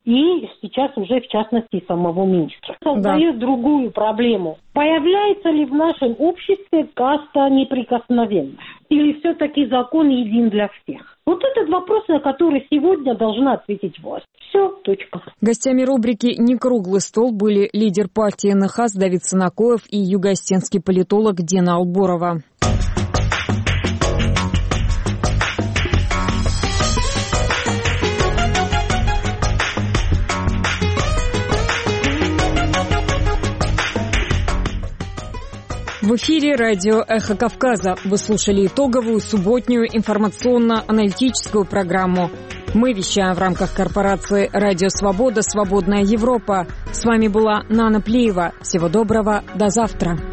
и сейчас уже в частности самого министра. Создает другую проблему. Появляется ли в нашем обществе каста неприкосновенных? Или все-таки закон един для всех? Вот этот вопрос, на который сегодня должна ответить власть. Все, точка. Гостями рубрики «Не круглый стол» были лидер партии НХАС Давид Санакоев и югоостинский политолог Дина Алборова. В эфире радио «Эхо Кавказа». Вы слушали итоговую субботнюю информационно-аналитическую программу. Мы вещаем в рамках корпорации «Радио Свобода. Свободная Европа». С вами была Нана Плиева. Всего доброго. До завтра.